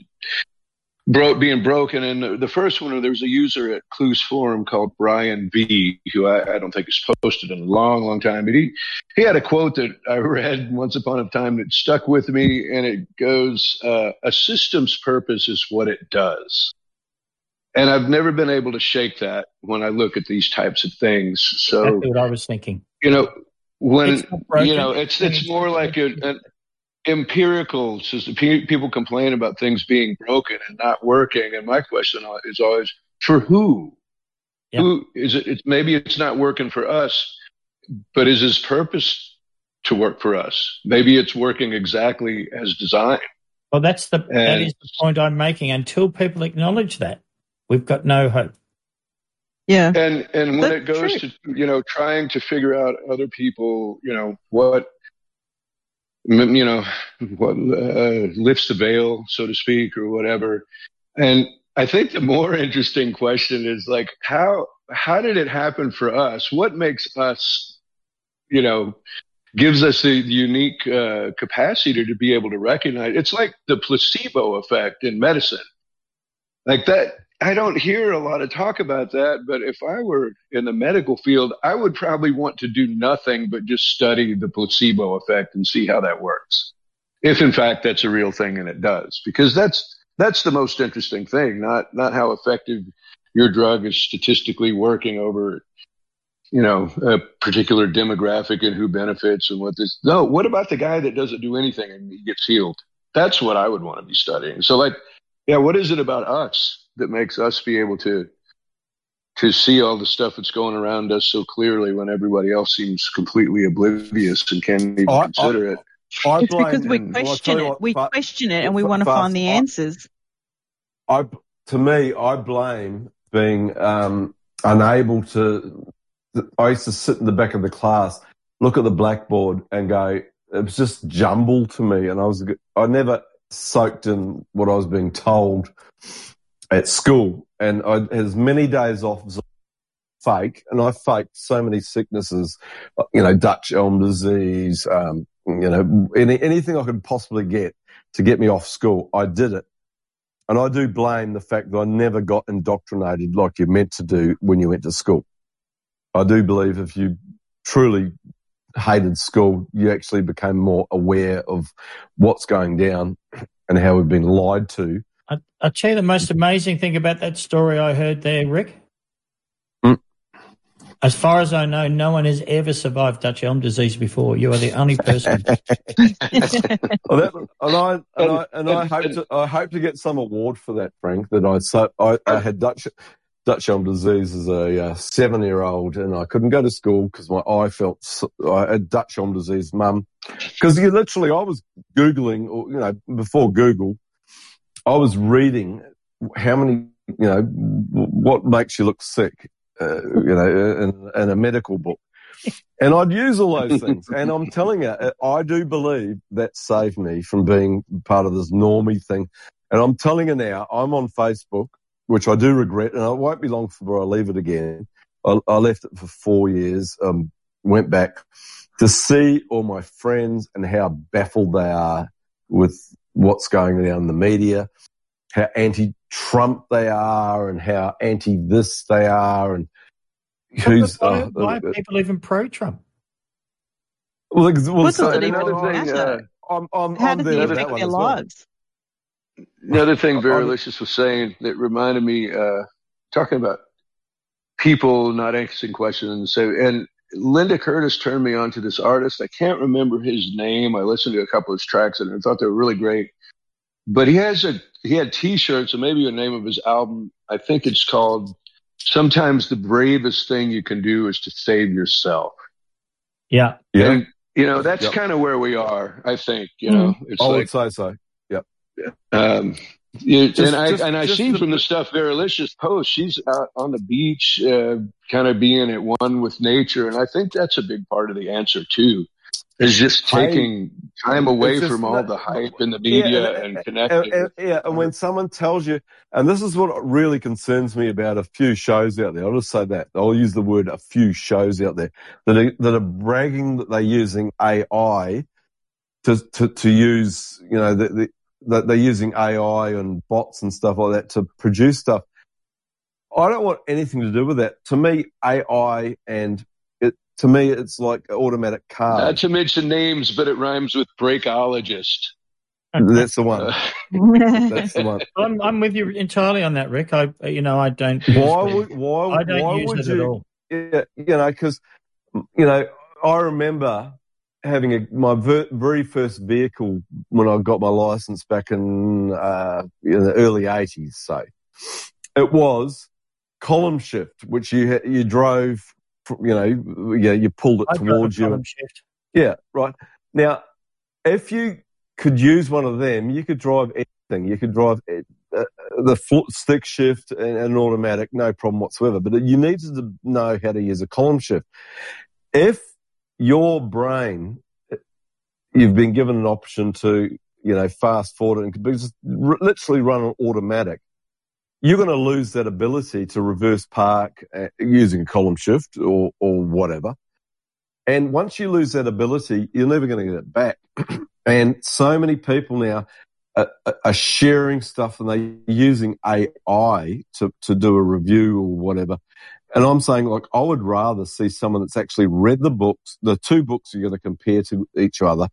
bro- being broken. And the, the first one, there was a user at Clues Forum called Brian V, who I, I don't think has posted in a long, long time. But he he had a quote that I read once upon a time that stuck with me, and it goes, uh, "A system's purpose is what it does." And I've never been able to shake that when I look at these types of things. So, That's what I was thinking. you know, when, It's not broken. you know, it's, it's more like a, an empirical system. Pe- People complain about things being broken and not working. And my question is always, for who? Yeah. Who is it? It's, maybe it's not working for us, but is his purpose to work for us? Maybe it's working exactly as designed. Well, that's the that And- is the point I'm making. Until people acknowledge that, we've got no hope. Yeah. And and when That's it goes true. to, you know, trying to figure out other people, you know, what, m- you know, what uh, lifts the veil, so to speak, or whatever. And I think the more interesting question is like, how how did it happen for us? What makes us, you know, gives us the unique uh, capacity to be able to recognize? It's like the placebo effect in medicine. Like that, I don't hear a lot of talk about that, but if I were in the medical field, I would probably want to do nothing but just study the placebo effect and see how that works. If in fact that's a real thing, and it does, because that's, that's the most interesting thing, not, not how effective your drug is statistically working over, you know, a particular demographic and who benefits and what this, no, what about the guy that doesn't do anything and he gets healed? That's what I would want to be studying. So like, yeah, what is it about us that makes us be able to to see all the stuff that's going around us so clearly when everybody else seems completely oblivious and can't even I- consider it? I It's blame- because we and- well, I'll question tell you it. what, We fa- question it, and we fa- want to fast- find the I- answers. I, to me, I blame being um, unable to. I used to sit in the back of the class, look at the blackboard, and go, it was just jumble to me, and I was, I never soaked in what I was being told at school, and I had as many days off as I fake, and I faked so many sicknesses, you know, Dutch elm disease, um, you know, any, anything I could possibly get to get me off school, I did it. And I do blame the fact that I never got indoctrinated like you're meant to do when you went to school. I do believe if you truly hated school, you actually became more aware of what's going down and how we've been lied to. I, I'll tell you the most amazing thing about that story I heard there, Rick. Mm. As far as I know, no one has ever survived Dutch elm disease before. You are the only person. Well, that, and I and I and I hope to I hope to get some award for that, Frank. That I so I, I had Dutch Dutch elm disease as a uh, seven year old, and I couldn't go to school because my eye felt so, I had Dutch elm disease, Mum. Because you literally, I was googling, or you know, before Google, I was reading how many, you know, what makes you look sick, uh, you know, in, in a medical book. And I'd use all those things. And I'm telling you, I do believe that saved me from being part of this normie thing. And I'm telling you now, I'm on Facebook, which I do regret, and it won't be long before I leave it again. I, I left it for four years, um, went back to see all my friends and how baffled they are with what's going on in the media, how anti-Trump they are, and how anti-this they are, and who's why, uh, why are people even pro-Trump? Well, well What so does it even another thing, matter? uh, I'm, I'm, How I'm does there it with that affect one their as well. lives? Another thing I- I- Verilicious was saying that reminded me, uh, talking about people not asking questions. So, and Linda Curtis turned me on to this artist. I can't remember his name. I listened to a couple of his tracks and I thought they were really great. But he has a he had T-shirts, and maybe the name of his album, I think it's called "Sometimes the Bravest Thing You Can Do Is to Save Yourself." Yeah. Yeah, And you know that's Yep. kind of where we are. I think you know it's I would like say so. Yep. um, you, Just- and I just- and I just see the- from the stuff Verilicious posts, she's out on the beach, uh, kind of being at one with nature, and I think that's a big part of the answer too. Is just Hey, taking time away It's just from all that- the hype in the Yeah, media and, and and, connecting. and- with- yeah, and when someone tells you, and this is what really concerns me about a few shows out there. I'll just say that I'll use the word a few shows out there that are, that are bragging that they're using A I to to, to use, you know, that the, that they're using A I and bots and stuff like that to produce stuff. I don't want anything to do with that. To me, A I and it to me it's like automatic Not cars. to mention names, but it rhymes with breakologist. That's the one. Uh, That's the one. I'm, I'm with you entirely on that, Rick. I, you know, I don't. Why use it. would why I don't why use would it you? at all. Yeah, you know, because you know, I remember having a, my ver, very first vehicle when I got my license back in, uh, in the early eighties. Say it was column shift, which you had, you drove. You know, yeah, you pulled it I drive a towards you. column shift. Yeah, right. Now, if you could use one of them, you could drive anything. You could drive uh, the foot stick shift and an automatic, no problem whatsoever. But you needed to know how to use a column shift. If your brain, you've been given an option to, you know, fast forward and just literally run on automatic, you're going to lose that ability to reverse park uh, using a column shift or, or whatever. And once you lose that ability, you're never going to get it back. And so many people now are, are sharing stuff and they're using A I to, to do a review or whatever. And I'm saying, like, I would rather see someone that's actually read the books, the two books you're going to compare to each other,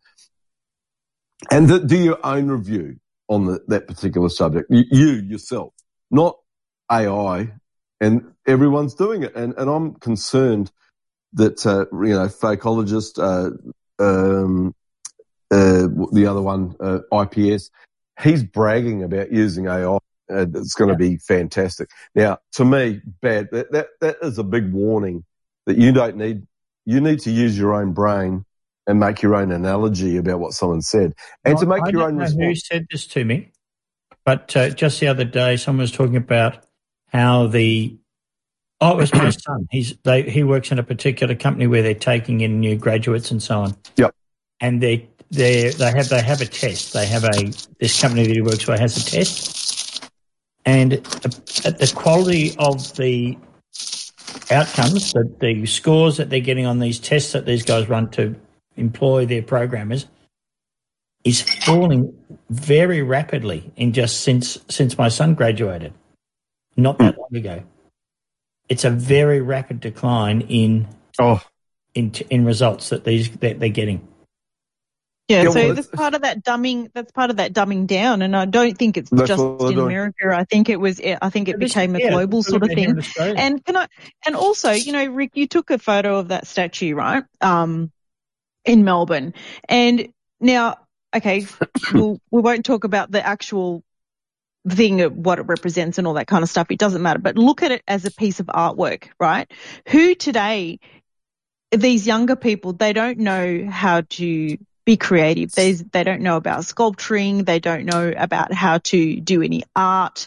and th- do your own review on the, that particular subject. You, you yourself, not A I, and everyone's doing it. And, and I'm concerned that, uh, you know, fakeologist, uh, um, uh, the other one, uh, I P S, he's bragging about using A I. Uh, it's going to be fantastic. Now, to me, bad. That, that that is a big warning that you don't need. You need to use your own brain and make your own analogy about what someone said, and to make I your don't own know who response. said this to me, but uh, just the other day, someone was talking about how the oh, it was my son. He's they he works in a particular company where they're taking in new graduates and so on. Yep. And they they they have they have a test. They have a this company that he works for has a test, and at the quality of the outcomes, the, the scores that they're getting on these tests that these guys run to employ their programmers, is falling very rapidly in just since since my son graduated, not that long ago. It's a very rapid decline in Oh, in in results that these that they're getting. Yeah, Yeah, so well, that's it's- part of that dumbing. That's part of that dumbing down, and I don't think it's That's just what they're in doing. America. I think it was. I think it But this- became a yeah, global that's what sort of we do here in thing. Australia. And can I? And also, you know, Rick, you took a photo of that statue, right? Um, in Melbourne, and now, okay, we'll, we won't talk about the actual thing of what it represents and all that kind of stuff. It doesn't matter. But look at it as a piece of artwork, right? Who today? These younger people, they don't know how to be creative. They they don't know about sculpturing. They don't know about how to do any art.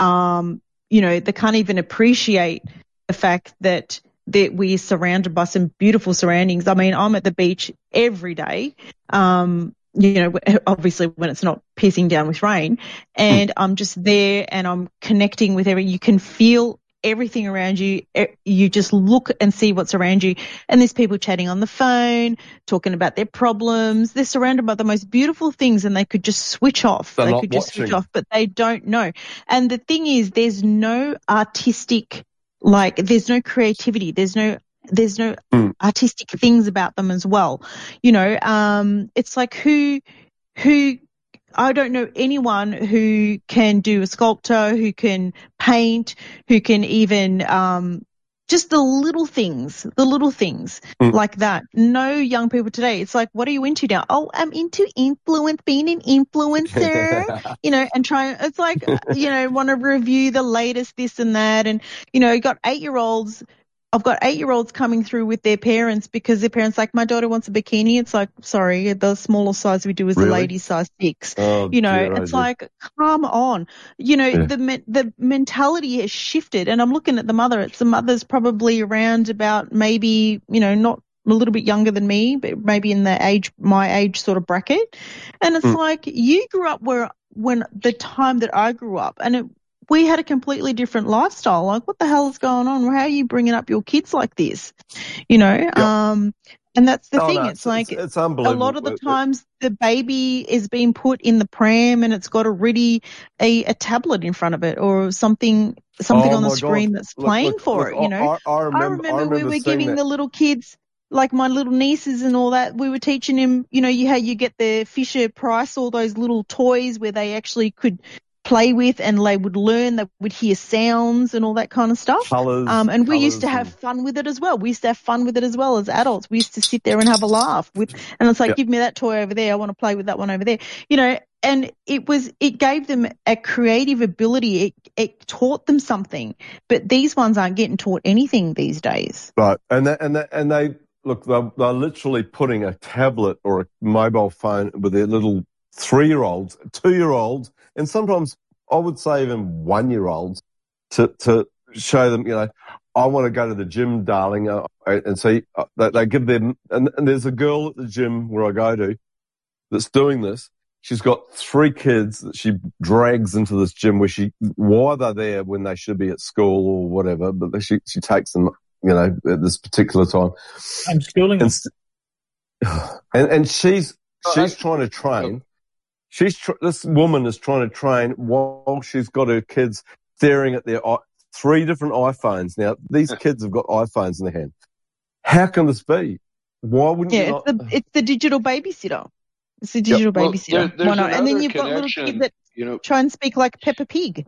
Um, you know, they can't even appreciate the fact that that we're surrounded by some beautiful surroundings. I mean, I'm at the beach every day. Um, you know, obviously when it's not pissing down with rain, and I'm just there and I'm connecting with every. You can feel everything around you. You just look and see what's around you, and there's people chatting on the phone, talking about their problems. They're surrounded by the most beautiful things, and they could just switch off. They're they not could just switch watching. off, but they don't know. And the thing is, there's no artistic, like there's no creativity. There's no there's no Mm. artistic things about them as well. You know, um, it's like who who. I don't know anyone who can do a sculptor, who can paint, who can even um, just the little things, the little things Mm. like that. No young people today. It's like, what are you into now? Oh, I'm into influence, being an influencer, you know, and trying. It's like, you know, want to review the latest this and that, and you know, you got eight year olds. I've got eight-year-olds coming through with their parents because their parents like, my daughter wants a bikini. It's like, sorry, the smallest size we do is Really? the lady size six. Oh, You know, dear, oh, it's dear. like, come on. You know, Yeah. the men- the mentality has shifted, and I'm looking at the mother. It's the mother's probably around about maybe, you know, not a little bit younger than me, but maybe in the age, my age sort of bracket. And it's Mm. like, you grew up where, when the time that I grew up, and it, we had a completely different lifestyle. Like, what the hell is going on? How are you bringing up your kids like this? You know, um, and that's the Oh, thing. no, it's like it's, it's a unbelievable. lot of the It- it- times the baby is being put in the pram and it's got already a, a tablet in front of it or something something Oh, on the my screen God. that's Look, playing look, for look, it. You know, I, I, remember, I remember, I remember we were seeing giving that. the little kids, like my little nieces and all that, we were teaching him, you know, you how you get the Fisher Price, all those little toys where they actually could play with and they would learn, they would hear sounds and all that kind of stuff. Colours, Um, and we used to colours have and- fun with it as well. We used to have fun with it as well as adults. We used to sit there and have a laugh with, and it's like, Yep. give me that toy over there. I want to play with that one over there. You know, and it was, it gave them a creative ability. It, it taught them something, but these ones aren't getting taught anything these days. Right, and that, and that, and they look. They're, they're literally putting a tablet or a mobile phone with their little three-year-olds, two-year-olds, and sometimes I would say even one-year-olds to to show them. You know, I want to go to the gym, darling, uh, and see. Uh, they, they give them. And, and there's a girl at the gym where I go to that's doing this. She's got three kids that she drags into this gym where she, why they're there when they should be at school or whatever, but she, she takes them, you know, at this particular time. I'm schooling them. And, and, and she's, she's trying to train. She's, tr- this woman is trying to train while she's got her kids staring at their i- three different iPhones. Now, these kids have got iPhones in their hand. How can this be? Why wouldn't Yeah, you it's not? the, it's the digital babysitter. It's the digital Well, babysitter. there- there's Why not? And then another you've got little connection, kids that you know. try and speak like Peppa Pig.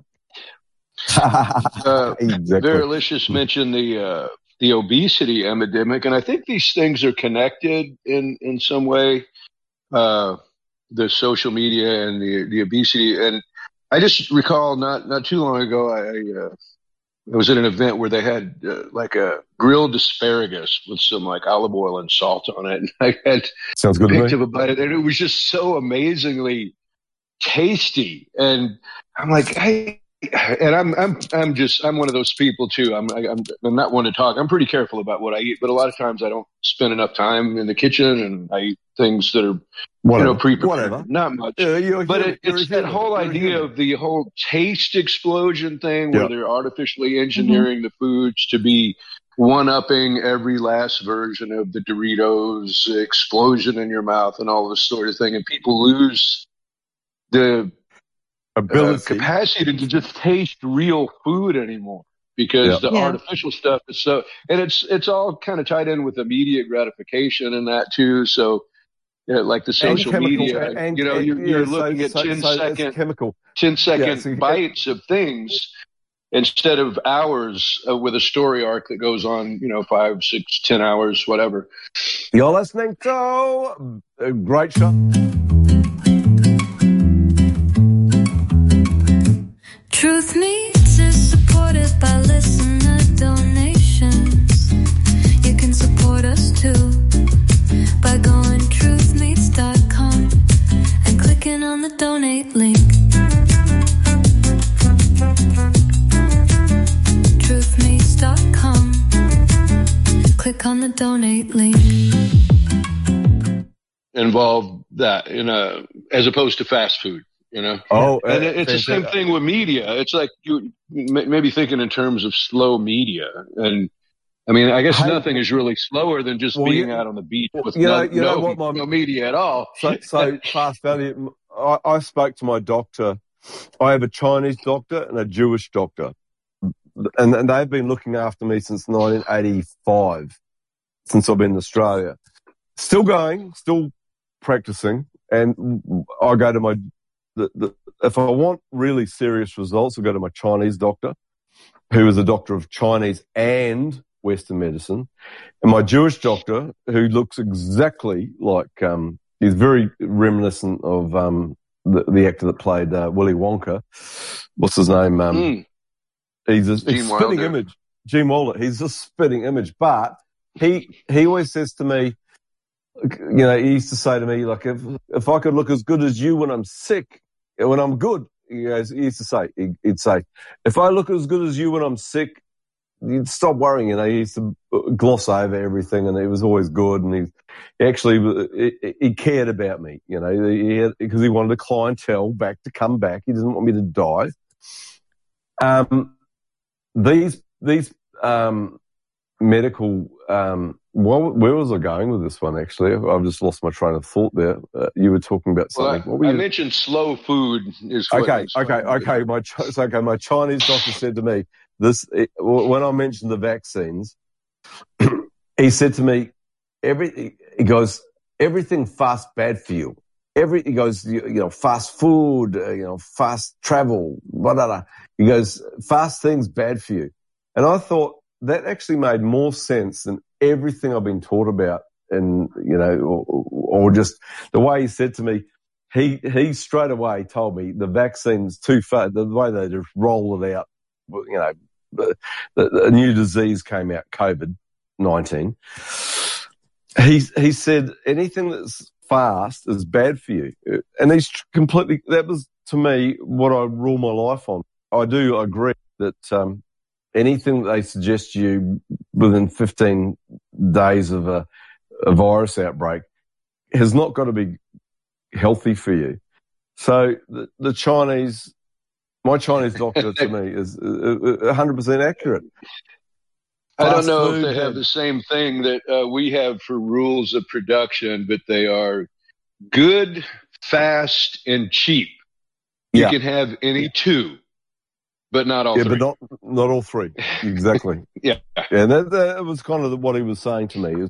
Uh, Exactly. Veralicious mentioned the uh, the obesity epidemic, and I think these things are connected in in some way. Uh, the social media and the the obesity, and I just recall not not too long ago, I uh, I was at an event where they had uh, like a grilled asparagus with some like olive oil and salt on it, and I had Sounds good to picked me. up a bite of it, and it was just so amazingly tasty, and I'm like, I. And I'm I'm I'm just I'm one of those people too. I'm I, I'm I'm not one to talk. I'm pretty careful about what I eat, but a lot of times I don't spend enough time in the kitchen, and I eat things that are Whatever. you know pre-prepared. Whatever. Not much. Yeah, you're But human. it, You're a it's that human. whole You're a idea human. of the whole taste explosion thing where Yeah. they're artificially engineering the foods to be one-upping every last version of the Doritos explosion in your mouth and all this sort of thing. And people lose the uh, Ability. capacity to just taste real food anymore because Yeah. the Yeah. artificial stuff is so, and it's, it's all kind of tied in with immediate gratification and that too. So, uh, like the social chemical, media. and, you know, and, you're, yeah, you're so, looking at so, ten so second, it's chemical. ten second Yeah, so- bites of things instead of hours uh, with a story arc that goes on, you know, five, six, ten hours, whatever. You're listening to a great show. Truth Meets is supported by listener donations. You can support us too by going truth meets dot com and clicking on the donate link. truth meets dot com. Click on the donate link. Involve that in a, as opposed to fast food. You know, Oh, and uh, it's the same fantastic. thing with media. It's like you may- maybe thinking in terms of slow media, and I mean, I guess Hey, nothing is really slower than just well, being you- out on the beach well, with you know- no, you know no, what, my- no media at all. So, so fast value. I, I spoke to my doctor. I have a Chinese doctor and a Jewish doctor, and, and they've been looking after me since nineteen eighty-five, since I've been in Australia. Still going, still practicing, and I go to my. The, the, if I want really serious results, I go to my Chinese doctor, who is a doctor of Chinese and Western medicine, and my Jewish doctor, who looks exactly like um, he's very reminiscent of um, the, the actor that played uh, Willy Wonka. What's his name? Um, Mm. He's a, Gene a spitting Wilder. image. Gene Wilder. He's a spitting image, but he he always says to me, you know, he used to say to me, like, if if I could look as good as you when I'm sick, when I'm good, he, goes, he used to say, he, he'd say, if I look as good as you when I'm sick, you'd stop worrying. You know, he used to gloss over everything, and he was always good, and he, he actually he, he cared about me. You know, he had, because he wanted a clientele back to come back. He didn't want me to die. Um, these these um medical um. Well, where was I going with this one, actually? I've just lost my train of thought there. Uh, you were talking about Well, something. I, what were I you? mentioned slow food is what Okay, makes okay, fun. okay. My Ch- it's okay. My Chinese doctor said to me this it, when I mentioned the vaccines. He said to me, "Every he goes, everything fast bad for you. Every he goes, you, you know, fast food, uh, you know, fast travel, blah, blah, blah. He goes, fast things bad for you." And I thought that actually made more sense than everything I've been taught about, and you know, or, or just the way he said to me. He he straight away told me the vaccine's too far. The way they just roll it out, you know, the, the, the new disease came out, COVID nineteen. He he said anything that's fast is bad for you, and he's completely. That was to me what I rule my life on. I do agree that um, anything that they suggest to you within fifteen days of a, a virus outbreak has not got to be healthy for you. So the, the Chinese, my Chinese doctor to me is one hundred percent accurate. I don't Fast know if food, they have bad. the same thing that uh, we have for rules of production, but they are good, fast, and cheap. You Yeah. can have any two, but not all Yeah, three. but not not all three. Exactly. Yeah. Yeah, and that, that was kind of what he was saying to me. Is,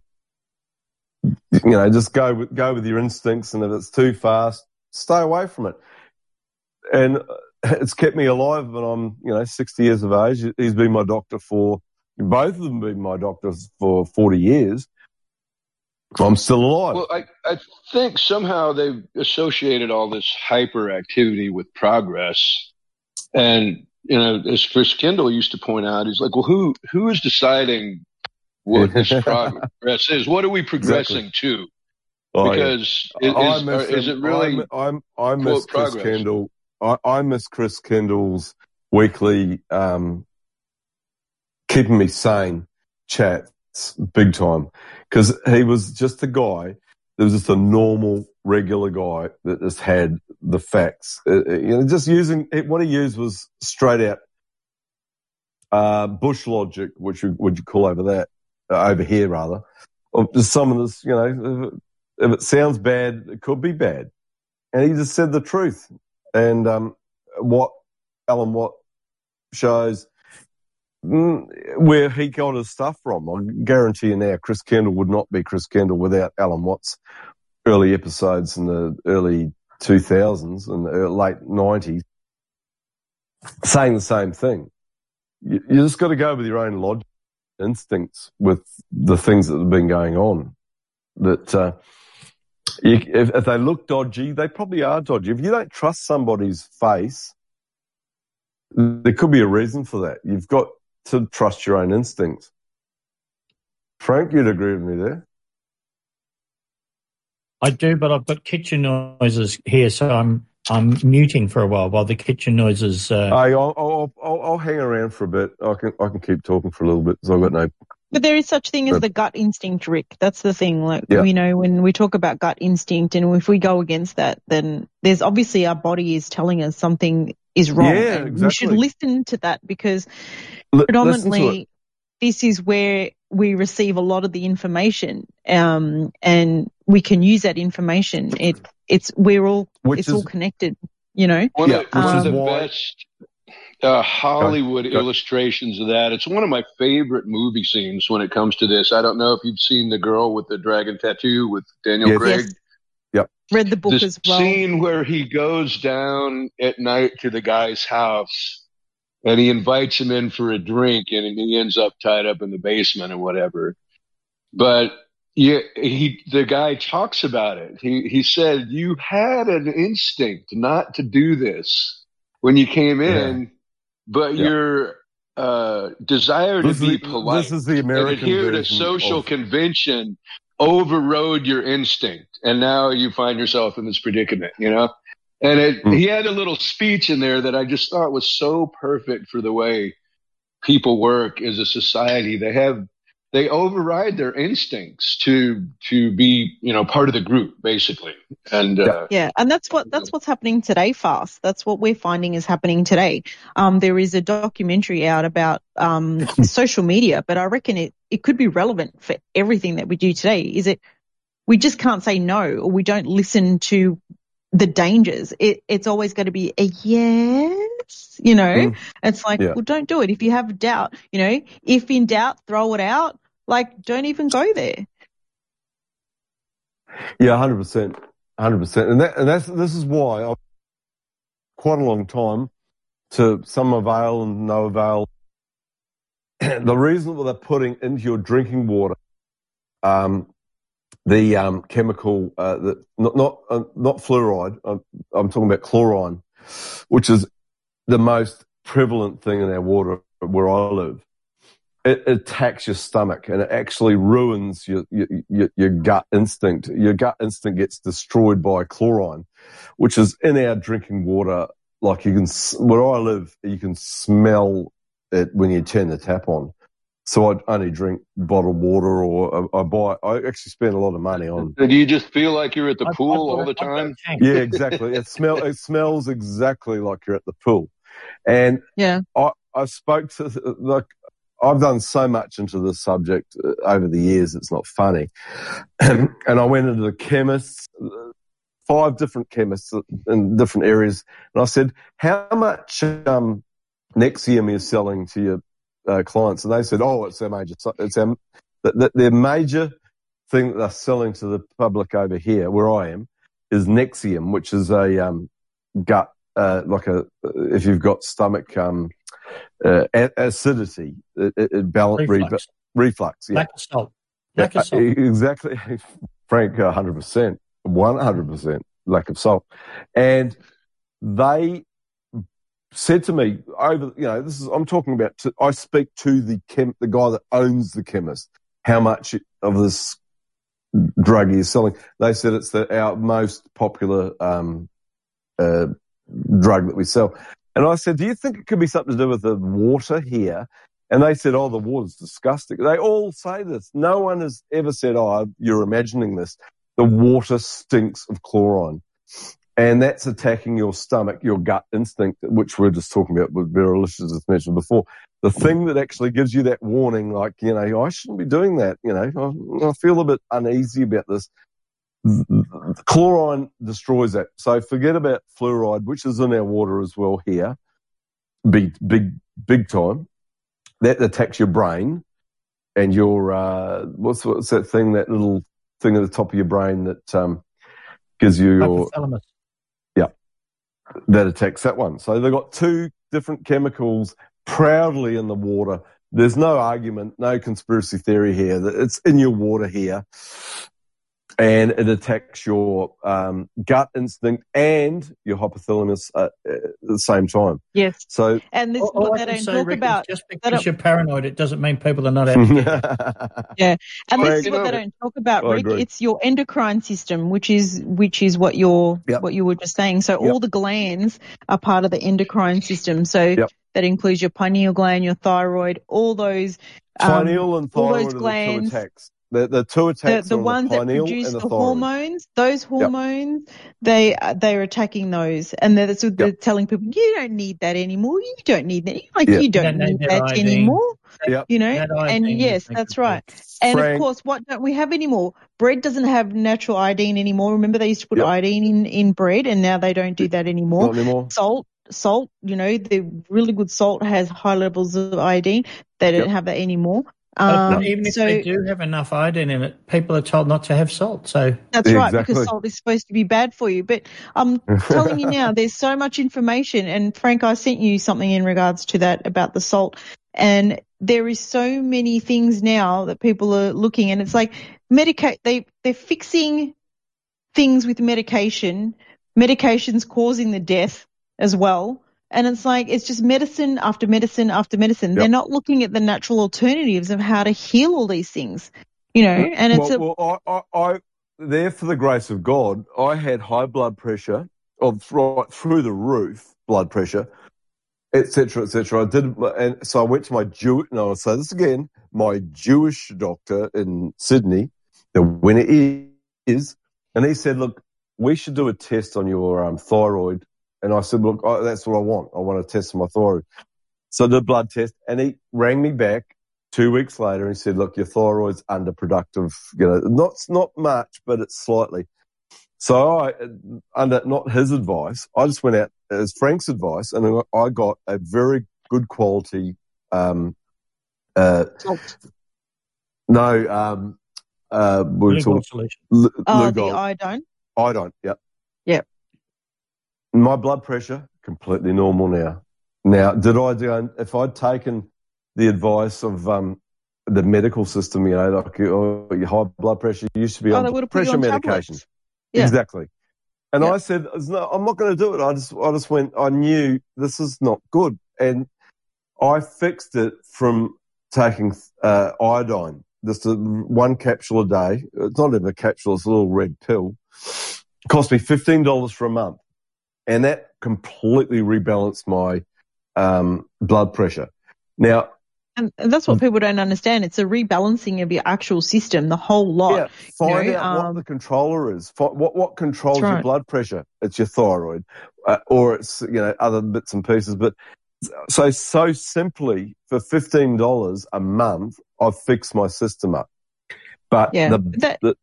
you know, just go with, go with your instincts, and if it's too fast, stay away from it. And it's kept me alive when I'm, you know, sixty years of age. He's been my doctor for, both of them been my doctors for forty years. I'm still alive. Well, I, I think somehow they've associated all this hyperactivity with progress. And, you know, as Chris Kendall used to point out, he's like, well, who who is deciding what this progress is? What are we progressing Exactly. to? Oh, Because yeah. I is, miss is, is him. it really, I, I, I miss quote, Chris progress? Kendall. I, I miss Chris Kendall's weekly um, keeping me sane chats big time, because he was just a guy that was just a normal, regular guy that just had the facts. Uh, you know, just using what he used was straight out uh, bush logic, which you, would you call over that uh, over here rather, or just some of this. You know, if it, if it sounds bad, it could be bad, and he just said the truth. And um, what Alan Watt shows mm, where he got his stuff from. I guarantee you now, Chris Kendall would not be Chris Kendall without Alan Watts early episodes in the early two thousands and the late nineties saying the same thing. You, you just got to go with your own logic, instincts with the things that have been going on. That uh, you, if, if they look dodgy, they probably are dodgy. If you don't trust somebody's face, there could be a reason for that. You've got to trust your own instincts. Frank, you'd agree with me there? I do, but I've got kitchen noises here, so I'm I'm muting for a while while the kitchen noises. Uh... Hey, I'll, I'll, I'll, I'll hang around for a bit. I can I can keep talking for a little bit because I've got no. But there is such thing as the gut instinct, Rick. That's the thing. Like, yeah. you know, when we talk about gut instinct, and if we go against that, then there's obviously our body is telling us something is wrong. Yeah, and exactly. We should listen to that because L- predominantly this is where we receive a lot of the information, um, and we can use that information. It, it's we're all which it's is, all connected. You know, one yeah, of, one um, of the why, best uh, Hollywood go, go. illustrations of that. It's one of my favorite movie scenes when it comes to this. I don't know if you've seen The Girl with the Dragon Tattoo with Daniel Yes. Craig. Yes. Yep. Read the book This as well. scene where he goes down at night to the guy's house and he invites him in for a drink and he ends up tied up in the basement or whatever. But yeah, he, the guy talks about it. He, he said, you had an instinct not to do this when you came in, yeah. but yeah. your, uh, desire this to be the, polite this is the American and adhere to version social of, convention overrode your instinct. And now you find yourself in this predicament, you know? And it, mm. he had a little speech in there that I just thought was so perfect for the way people work as a society. They have, they override their instincts to, to be, you know, part of the group, basically. And, uh, yeah. And that's what, that's what's happening today, Fast. That's what we're finding is happening today. Um, there is a documentary out about, um, social media, but I reckon it, it could be relevant for everything that we do today. Is it, we just can't say no, or we don't listen to the dangers. It, it's always going to be a yes, you know, mm. it's like, yeah. well, don't do it. If you have doubt, you know, if in doubt, throw it out. Like, don't even go there. Yeah, one hundred percent. one hundred percent. And, that, and that's, this is why I've quite a long time to some avail and no avail. The reason that they're putting into your drinking water, um, the um, chemical, uh, that not not uh, not fluoride. I'm, I'm talking about chlorine, which is the most prevalent thing in our water where I live. It attacks your stomach and it actually ruins your, your your your gut instinct. Your gut instinct gets destroyed by chlorine, which is in our drinking water. Like you can, where I live, you can smell it when you turn the tap on. So I only drink bottled water, or I, I buy. I actually spend a lot of money on. do you just feel like you're at the I- pool I've got all a- the I've got a time? tank. Yeah, exactly. It smell. It smells exactly like you're at the pool. And Yeah. I I spoke to like. I've done so much into this subject over the years, it's not funny. And I went into the chemists, five different chemists in different areas, and I said, how much um, Nexium are you selling to your uh, clients? And they said, oh, it's our major, it's our, the, their major thing that they're selling to the public over here, where I am, is Nexium, which is a um, gut, uh, like a, if you've got stomach, um, Uh, acidity, it, it balance, Reflux. Re, reflux, yeah. Lack of salt. Lack of salt. Uh, exactly, Frank, one hundred percent, one hundred percent lack of salt. And they said to me over, you know, this is, I'm talking about, to, I speak to the chem, the guy that owns the chemist, how much of this drug he is selling. They said it's the, our most popular um, uh, drug that we sell. And I said, do you think it could be something to do with the water here? And they said, oh, the water's disgusting. They all say this. No one has ever said, oh, you're imagining this. The water stinks of chlorine. And that's attacking your stomach, your gut instinct, which we we're just talking about with Berylicious, as mentioned before. The thing that actually gives you that warning, like, you know, I shouldn't be doing that. You know, I, I feel a bit uneasy about this. Chlorine destroys that. So forget about fluoride, which is in our water as well here. Big, big, big time. That attacks your brain and your, uh, what's, what's that thing, that little thing at the top of your brain that, um, gives you your Hypothalamus. yeah that attacks that one. So they've got two different chemicals proudly in the water. There's no argument, no conspiracy theory here. It's in your water here. And it attacks your um, gut instinct and your hypothalamus uh, at the same time. Yes. So, and this is All what I they can don't say, talk Rick, is about. just They because don't- you're paranoid, it doesn't mean people are not out to get you. Yeah, and Well, this is you what know, they don't talk about, I Rick. agree. It's your endocrine system, which is which is what you're Yep. what you were just saying. So Yep. all the glands are part of the endocrine system. So Yep. that includes your pineal gland, your thyroid, all those um, pineal and all thyroid those are glands. the two attacks. The, the two The, attacks the are on ones the that pineal produce and the, the thyroid. hormones, those hormones, they they're attacking those, and they're, so they're Yep. telling people you don't need that anymore. You don't need that. Like Yep. you don't Don't need need that that iodine. anymore. Yep. You know, That and iodine yes, is no that's good. right. And Frank, of course, what don't we have anymore? Bread doesn't have natural iodine anymore. Remember, they used to put Yep. iodine in, in bread, and now they don't do that anymore. not anymore. Salt, salt, you know, the really good salt has high levels of iodine. They don't Yep. have that anymore. But Um, even if so they do have enough iodine in it, people are told not to have salt. So that's right, Exactly. because salt is supposed to be bad for you. But I'm telling you now, there's so much information. And Frank, I sent you something in regards to that about the salt. And there is so many things now that people are looking, and it's like medicate. They they're fixing things with medication. Medication's causing the death as well. And it's like, it's just medicine after medicine after medicine. Yep. They're not looking at the natural alternatives of how to heal all these things, you know, and it's well, a, well I, I, I, there for the grace of God, I had high blood pressure, of right through the roof blood pressure, et cetera, et cetera. I did, and so I went to my Jew. No, I'll say this again. My Jewish doctor in Sydney, the winner is, and he said, "Look, we should do a test on your um, thyroid." And I said, "Look, I, that's what I want. I want a test on my thyroid." So I did a blood test, and he rang me back two weeks later and he said, "Look, your thyroid's underproductive. You know, not not much, but it's slightly." So I, under not his advice, I just went out as Frank's advice, and I got a very good quality. Um, uh, salt. no, um, uh, we were legal talking solution. L- Oh, the Lugol. iodine. Iodine. Yep. Yep. My blood pressure completely normal now. Now, did I do if I'd taken the advice of um, the medical system, you know, like oh, your high blood pressure, you used to be Oh, on they would have put you pressure on medication. tablets. Yeah. Exactly. And Yeah. I said, no, I'm not going to do it. I just, I just went, I knew this is not good. And I fixed it from taking uh, iodine, just a, one capsule a day. It's not even a capsule, it's a little red pill. It cost me fifteen dollars for a month. And that completely rebalanced my um, blood pressure. Now, And, and that's what people don't understand. It's a rebalancing of your actual system, the whole lot. yeah, find you know, out what um, the controller is. Fi- What what controls That's your right. blood pressure? It's your thyroid, uh, or it's you know other bits and pieces. But so so simply for fifteen dollars a month, I've fixed my system up. But Yeah, the, that- the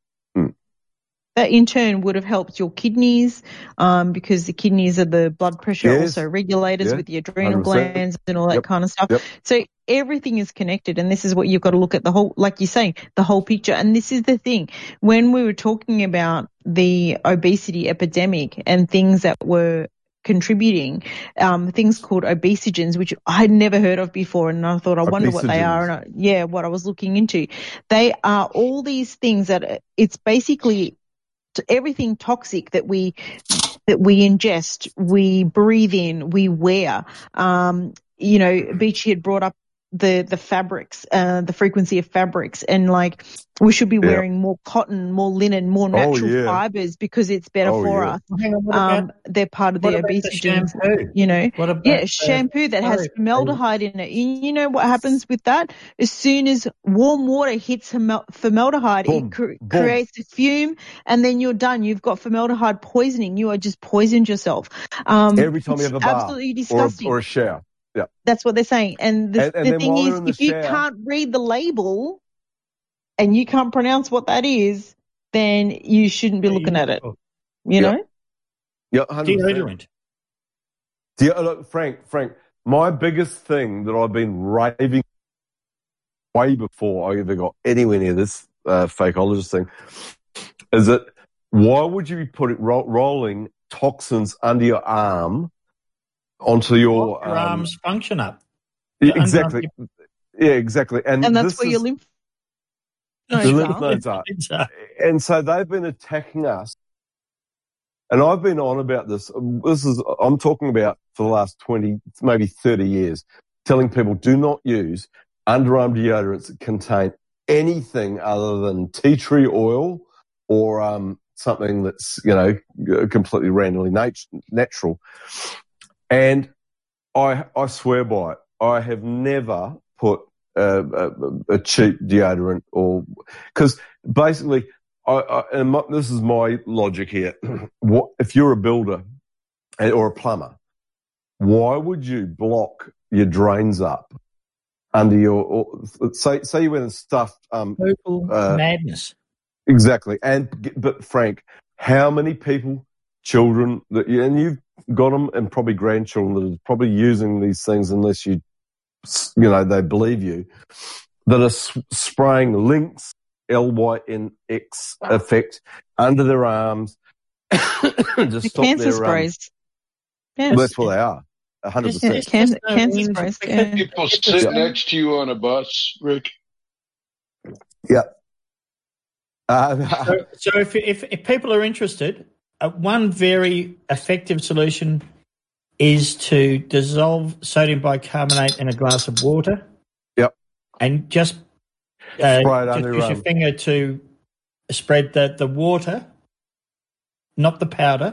that in turn would have helped your kidneys, um, because the kidneys are the blood pressure Yes. also regulators Yeah. with the adrenal one hundred percent. glands and all that Yep. kind of stuff. Yep. So everything is connected, and this is what you've got to look at the whole, like you're saying, the whole picture. And this is the thing. When we were talking about the obesity epidemic and things that were contributing, um, things called obesogens, which I'd never heard of before, and I thought, I wonder what they are. And I, yeah, what I was looking into. They are all these things that it's basically everything toxic that we that we ingest, we breathe in, we wear. Um, you know, Beachy had brought up the the fabrics, uh, the frequency of fabrics, and like we should be Yeah. wearing more cotton, more linen, more natural yeah. fibers because it's better Oh, for yeah. us. Hang on, what about, Um, they're part of what the about the obesogens, shampoo? you know. What about Yeah, the- shampoo that has Sorry. formaldehyde in it. You, you know what happens with that? As soon as warm water hits formal- formaldehyde, Boom, it cre- boom. creates a fume, and then you're done. You've got formaldehyde poisoning. You are just poisoned yourself. Um, Every time you it's have a bath absolutely or a, disgusting. or a shower. Yeah. That's what they're saying. And the, And- and the then thing while you're is, in the if you shower- can't read the label and you can't pronounce what that is, then you shouldn't be looking at it. You Yeah. know? Yeah, one hundred percent. Deodorant. Yeah, look, Frank, Frank, my biggest thing that I've been raving way before I ever got anywhere near this uh, fakeologist thing is that Why would you be putting ro- rolling toxins under your arm onto your, your um, arms function up. yeah, The exactly. underarm- Yeah, exactly. And, And that's this where is your lymph the nodes lymph are. nodes are. It's, uh, And so they've been attacking us. And I've been on about this. This is, I'm talking about for the last twenty, maybe thirty years, telling people do not use underarm deodorants that contain anything other than tea tree oil or, um, something that's, you know, completely randomly nat- natural. And I, I swear by it. I have never put a, a, a cheap deodorant or, because basically, I, I, and my, this is my logic here. What if you're a builder or a plumber? Why would you block your drains up under your? Or, say, say you went and stuffed. Um, total uh, madness. exactly. And but Frank, how many people, children, that and you've got them, and probably grandchildren that are probably using these things, unless you, you know, they believe you, that are s- spraying Lynx. L Y N X effect under their arms to The stop cancer their sprays. Um, Yeah. that's what they are, a hundred Just- percent. just- Can- just no cancer wind, sprays, because yeah. People it's sit just- next to you on a bus, Rick. Yeah. Uh, So, so if, if if people are interested, uh, one very effective solution is to dissolve sodium bicarbonate in a glass of water. Yep. And just uh, Spray it just under use your your arm. finger to spread the, the water, not the powder,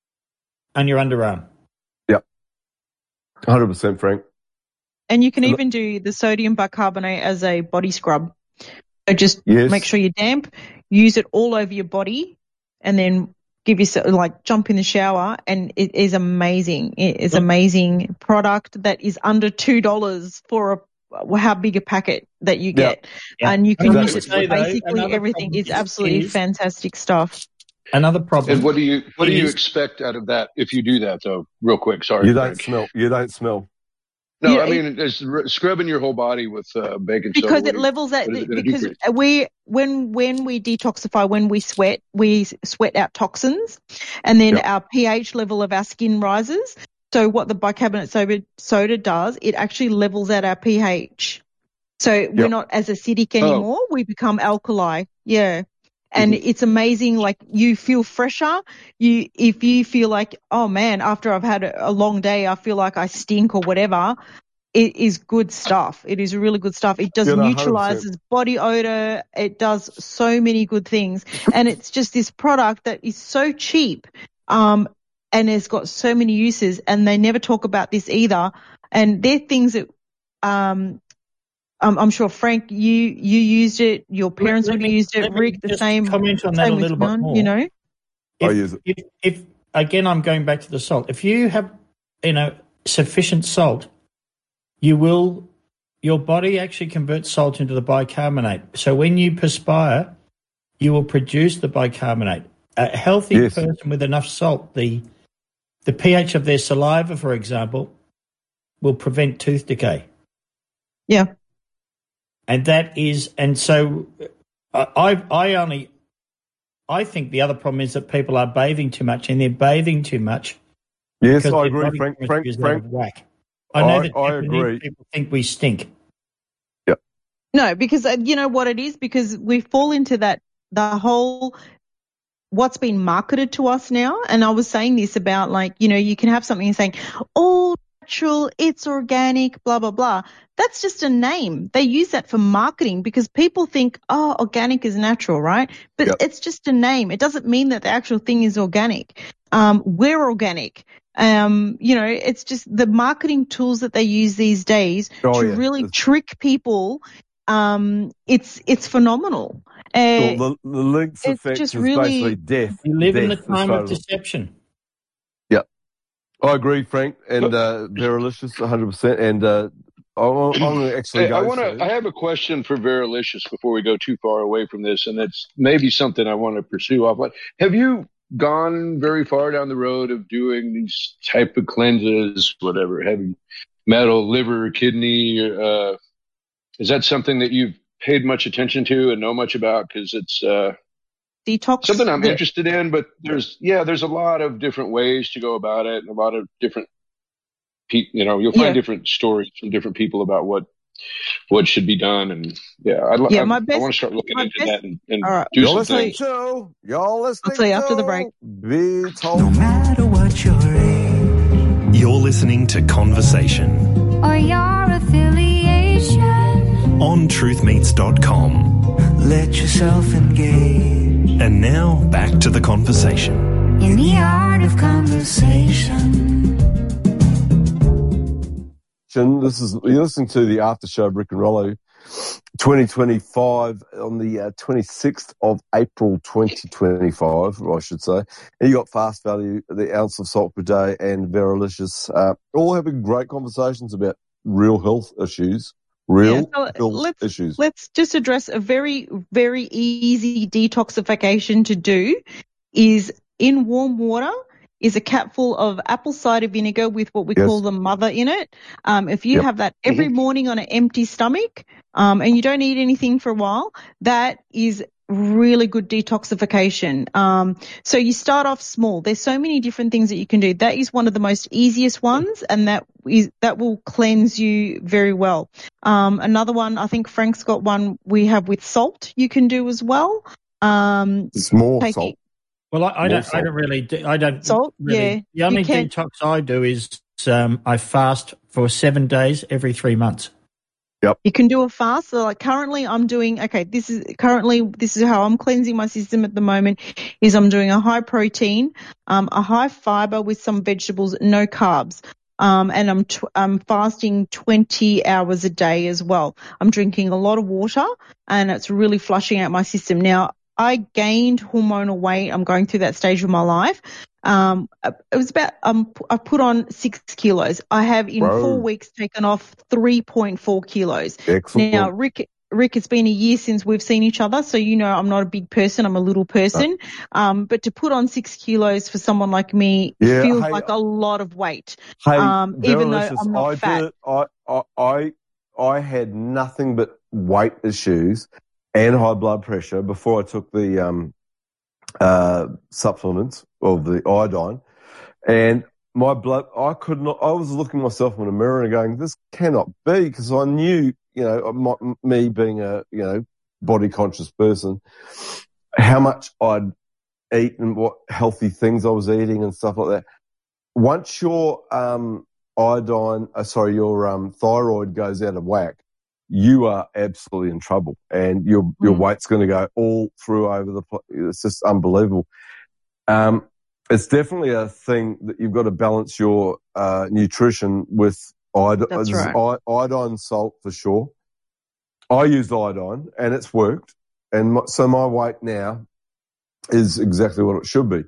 on your underarm. Yep. one hundred percent, Frank. And you can Look- even do the sodium bicarbonate as a body scrub. So just Yes. make sure you're damp, use it all over your body, and then give yourself, like, jump in the shower, and it is amazing. It is Look- amazing product that is under two dollars for a how big a packet that you get. Yeah. And you can Exactly. use it Say, for though, basically another everything. problem It's is- absolutely is- fantastic stuff. Another problem. And what do you what do you is- expect out of that if you do that though? Real quick, sorry, You don't Frank. smell. You don't smell. No, Yeah, I mean it's r- scrubbing your whole body with uh, baking soda. Because What it do you- levels that, what is it gonna do because for you? we, when, when we detoxify, when we sweat, we sweat out toxins, and then Yep. our pH level of our skin rises. So what the bicarbonate soda, soda does, it actually levels out our pH. So we're Yep. not as acidic Oh. anymore. We become alkali. Yeah. And it's amazing. Like, you feel fresher. You, if you feel like, oh man, after I've had a a long day, I feel like I stink or whatever. It is good stuff. It is really good stuff. It does Yeah, no, one hundred percent. neutralizes body odor. It does so many good things. And it's just this product that is so cheap, um, and has got so many uses, and they never talk about this either. And they're things that, um, I'm, I'm sure, Frank, you, you used it. Your parents Let would have me- used it. let me Rick, the just same. comment on that same a with little bit Ron, more. You know? I If, use it. if, if again, I'm going back to the salt. If you have, you know, sufficient salt, you will, your body actually converts salt into the bicarbonate. So when you perspire, you will produce the bicarbonate. A healthy Yes. person with enough salt, the the pH of their saliva, for example, will prevent tooth decay. Yeah. And that is, and so I, I I only, I think the other problem is that people are bathing too much, and they're bathing too much. Yes, because I their agree, body Frank. chemistry Frank, is out Frank. of whack. I know I- that I Japanese agree. people think we stink. No, because uh, you know what it is? Because we fall into that, the whole, what's been marketed to us now. And I was saying this about, like, you know, you can have something saying, all natural, it's organic, blah, blah, blah. That's just a name. They use that for marketing because people think, oh, organic is natural, right? But Yep. it's just a name. It doesn't mean that the actual thing is organic. Um, we're organic. Um, you know, it's just the marketing tools that they use these days Oh, to yeah. really It's- trick people. Um, it's it's phenomenal. Uh, Well, the, the Lynx it's effect just is really- basically death. You live in the Death as time far of as- deception. I agree, Frank, and uh, Verilicious, one hundred percent. And uh, I'm, I'm going to actually Hey, go I want to. to... I have a question for Verilicious before we go too far away from this, and it's maybe something I want to pursue off. But have you gone very far down the road of doing these type of cleanses, whatever, heavy metal, liver, kidney? Uh, is that something that you've paid much attention to and know much about? Because it's uh, detox. Something I'm that- interested in, but there's yeah, there's a lot of different ways to go about it, and a lot of different, pe- you know, you'll find Yeah. different stories from different people about what what should be done, and yeah, I'd, Yeah, I, my I best- want to start looking my into best- that and, and all right. do You're some listening things. to, you're listening see you after to the break. Be Told. No matter what your age, You're listening to Conversation Or your affiliation. on truth meets dot com. let yourself engage. And now back to the conversation. In the art of conversation. This is you're listening to the after show of Rick and Rollo, twenty twenty-five on the uh, twenty-sixth of April, twenty twenty-five, I should say. And you got Fast Value, the ounce of salt per day, and Verilicious, uh, all having great conversations about real health issues, real Yeah, so health let's, issues. Let's just address a very, very easy detoxification to do is in warm water is a capful of apple cider vinegar with what we Yes. call the mother in it. Um, if you Yep. have that every morning on an empty stomach um, and you don't eat anything for a while, that is really good detoxification. Um, so you start off small. There's so many different things that you can do. That is one of the most easiest ones, and that is that will cleanse you very well. Um, another one, I think Frank's got one we have with salt you can do as well. Um, It's more taking- salt. Well, I, I More don't. I salt. don't really. Do, I don't. Salt? Really, Yeah, The only you can- detox I do is um, I fast for seven days every three months. You can do a fast. So like currently I'm doing, okay, this is currently, this is how I'm cleansing my system at the moment is I'm doing a high protein, um, a high fiber with some vegetables, no carbs. Um, and I'm, tw- I'm fasting twenty hours a day as well. I'm drinking a lot of water and it's really flushing out my system. Now, I gained hormonal weight. I'm going through that stage of my life. Um, it was about, um, I put on six kilos. I have in Whoa. four weeks taken off three point four kilos. Excellent. Now, Rick, Rick, it's been a year since we've seen each other, so you know I'm not a big person. I'm a little person. Um, but to put on six kilos for someone like me Yeah, feels hey, like a lot of weight. Hey, Um, even though Verilicious, I'm not I fat. did it. I, I, I, I had nothing but weight issues and high blood pressure before I took the um, uh, supplements of the iodine, and my blood. I could not. I was looking myself in the mirror and going, "This cannot be," because I knew, you know, my, me being a you know body conscious person, how much I'd eat and what healthy things I was eating and stuff like that. Once your um, iodine, uh, sorry, your um, thyroid goes out of whack, you are absolutely in trouble, and your your Mm. weight's going to go all through over the place. It's just unbelievable. Um, it's definitely a thing that you've got to balance your uh, nutrition with iodine. That's This is right. i- iodine salt for sure. I used iodine, and it's worked, and my, so my weight now is exactly what it should be.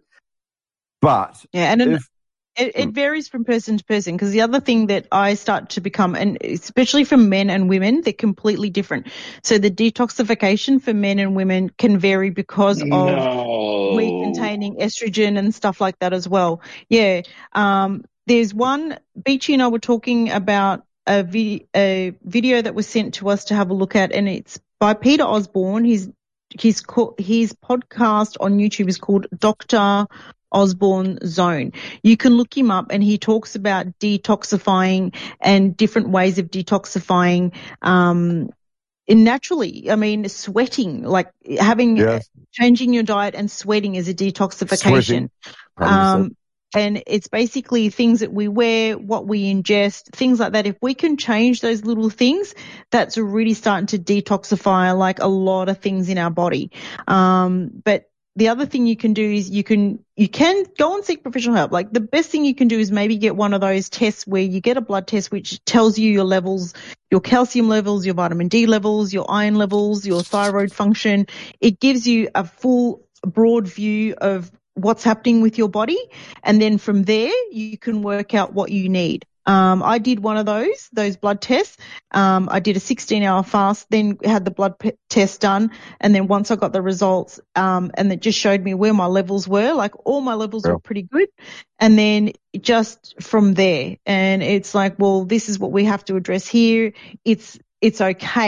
But Yeah, and an, if It, it varies from person to person because the other thing that I start to become, and especially for men and women, they're completely different. So the detoxification for men and women can vary because of No. wheat containing estrogen and stuff like that as well. Yeah. Um, there's one, Beachy and I were talking about a, vi- a video that was sent to us to have a look at, and it's by Peter Osborne. His, his, co- his podcast on YouTube is called Doctor Osborne Zone. You can look him up and he talks about detoxifying and different ways of detoxifying um in naturally. I mean, sweating, like having Yes. changing your diet and sweating is a detoxification. Sweating, one hundred percent. Um and it's basically things that we wear, what we ingest, things like that. If we can change those little things, that's really starting to detoxify like a lot of things in our body. Um, but the other thing you can do is you can you can go and seek professional help. Like the best thing you can do is maybe get one of those tests where you get a blood test which tells you your levels, your calcium levels, your vitamin D levels, your iron levels, your thyroid function. It gives you a full broad view of what's happening with your body, and then from there you can work out what you need. Um, I did one of those, those blood tests. Um, I did a sixteen hour fast, then had the blood pe- test done. And then once I got the results, um, and it just showed me where my levels were, like all my levels Yeah. were pretty good. And then just from there, and it's like, well, this is what we have to address here. It's, it's okay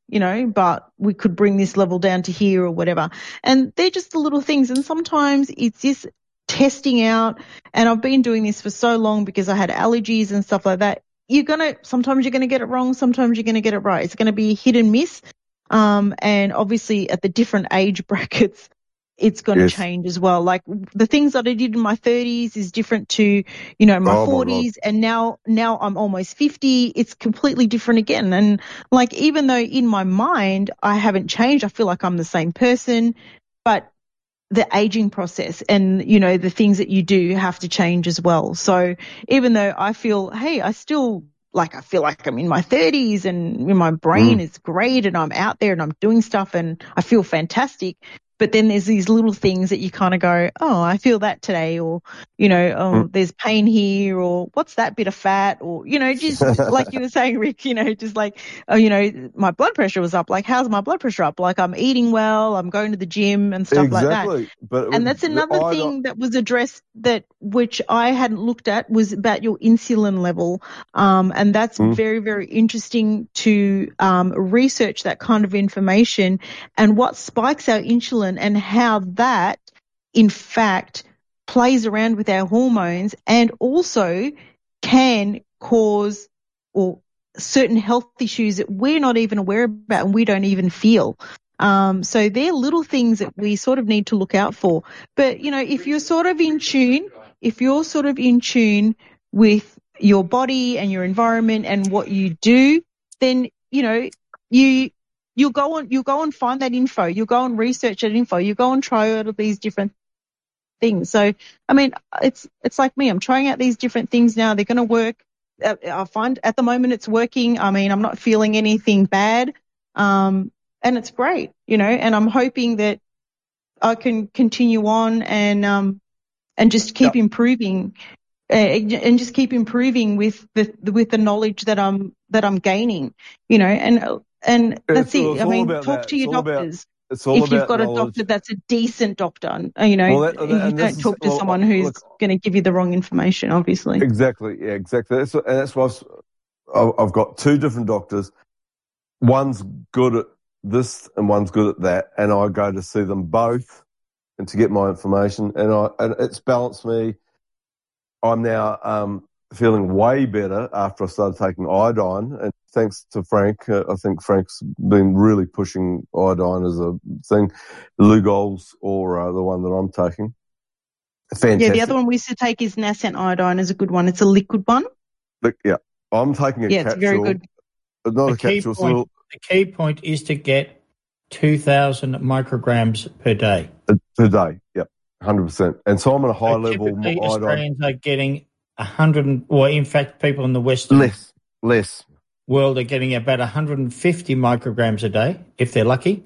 you know, but we could bring this level down to here or whatever. And they're just the little things. And sometimes it's just testing out. And I've been doing this for so long because I had allergies and stuff like that. You're going to, sometimes you're going to get it wrong. Sometimes you're going to get it right. It's going to be hit and miss. Um, and obviously at the different age brackets, it's going Yes. to change as well. Like the things that I did in my thirties is different to, you know, my Oh, my forties, and now, now I'm almost fifty. It's completely different again. And like, even though in my mind I haven't changed, I feel like I'm the same person, but the aging process and, you know, the things that you do have to change as well. So even though I feel, hey, I still, like, I feel like I'm in my thirties and my brain Mm. is great and I'm out there and I'm doing stuff and I feel fantastic. But then there's these little things that you kind of go, oh, I feel that today, or, you know, oh, Mm. there's pain here, or what's that bit of fat, or, you know, just like you were saying, Rick, you know, just like, oh, you know, my blood pressure was up. Like, how's my blood pressure up? Like, I'm eating well, I'm going to the gym and stuff like that. Exactly. But And that's another I thing that was addressed that, which I hadn't looked at, was about your insulin level. Um, and that's Mm. very, very interesting to, um, research that kind of information and what spikes our insulin and how that, in fact, plays around with our hormones and also can cause or certain health issues that we're not even aware about and we don't even feel. Um, so they're little things that we sort of need to look out for. But, you know, if you're sort of in tune, if you're sort of in tune with your body and your environment and what you do, then, you know, you, you'll go on, you'll go and find that info. You'll go and research that info. You go and try out all these different things. So, I mean, it's, it's like me. I'm trying out these different things now. They're going to work. I find at the moment it's working. I mean, I'm not feeling anything bad. Um, and it's great, you know, and I'm hoping that I can continue on and, um, and just keep Yep. improving, uh, and just keep improving with the, with the knowledge that I'm, that I'm gaining, you know, and, and that's It's- it. it's I all mean, about talk that. to It's your all about- doctors. It's all If you've about got a knowledge. doctor that's a decent doctor, you know, Well, that- you and this don't is- talk to well, someone uh, who's look- going to give you the wrong information, obviously. Exactly. Yeah, exactly. That's, and that's why I was, I- I've got two different doctors. One's good at this and one's good at that, and I go to see them both and to get my information, and I and it's balanced me. I'm now um, feeling way better after I started taking iodine, and thanks to Frank, uh, I think Frank's been really pushing iodine as a thing. Lugol's or uh, the one that I'm taking. Fantastic. Yeah, the other one we used to take is Nascent iodine is a good one. It's a liquid one. But, yeah, I'm taking a Yeah, it's capsule. very good. But not The a key, capsule. It's a point, little, the key point is to get two thousand micrograms per day. uh, today. Yep, one hundred percent. And so I'm at a high So level typically, iodine. Australians are getting one hundred, or in fact, people in the Western Less. Less. world are getting about one hundred fifty micrograms a day, if they're lucky.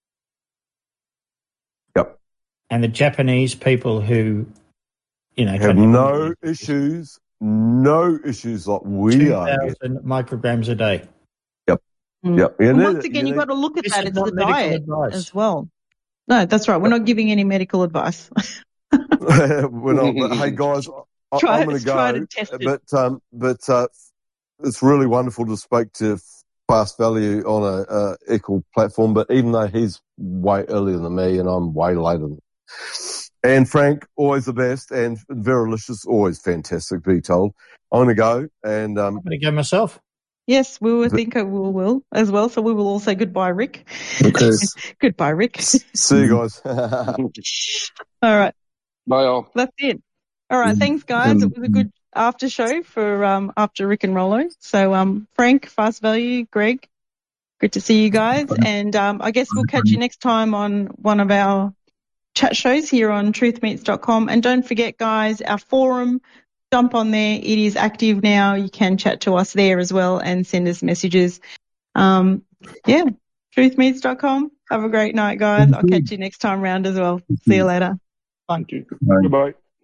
Yep. And the Japanese people who, you know, Have don't no issues. No issues like we two are getting. thousand micrograms a day. Mm. Yep. You And need once it. again, You you've got to look at This that. is It's not the medical diet advice. as well. No, that's right. We're not giving any medical advice. We're not. But hey, guys, I, Try I'm it- going to try it go. and test it. But um, but uh, it's really wonderful to speak to Fast Value on a uh, equal platform. But even though he's way earlier than me and I'm way later than. And Frank, always the best, and Verilicious, always fantastic, be told. I'm going to go, and um, I'm going to go myself. Yes, we will think it will, will as well. So we will all say goodbye, Rick. Okay. Goodbye, Rick. see you guys. All right. Bye all. That's it. All right. Thanks, guys. It was a good after show for um, after Rick and Rollo. So, um, Frank, Fast Value, Greg, good to see you guys. And um, I guess we'll catch you next time on one of our chat shows here on truth meets dot com. And don't forget, guys, our forum, jump on there. It is active now. You can chat to us there as well and send us messages. Um, yeah, truth meets dot com. Have a great night, guys. I'll catch you next time round as well. See you later. Bye. Goodbye.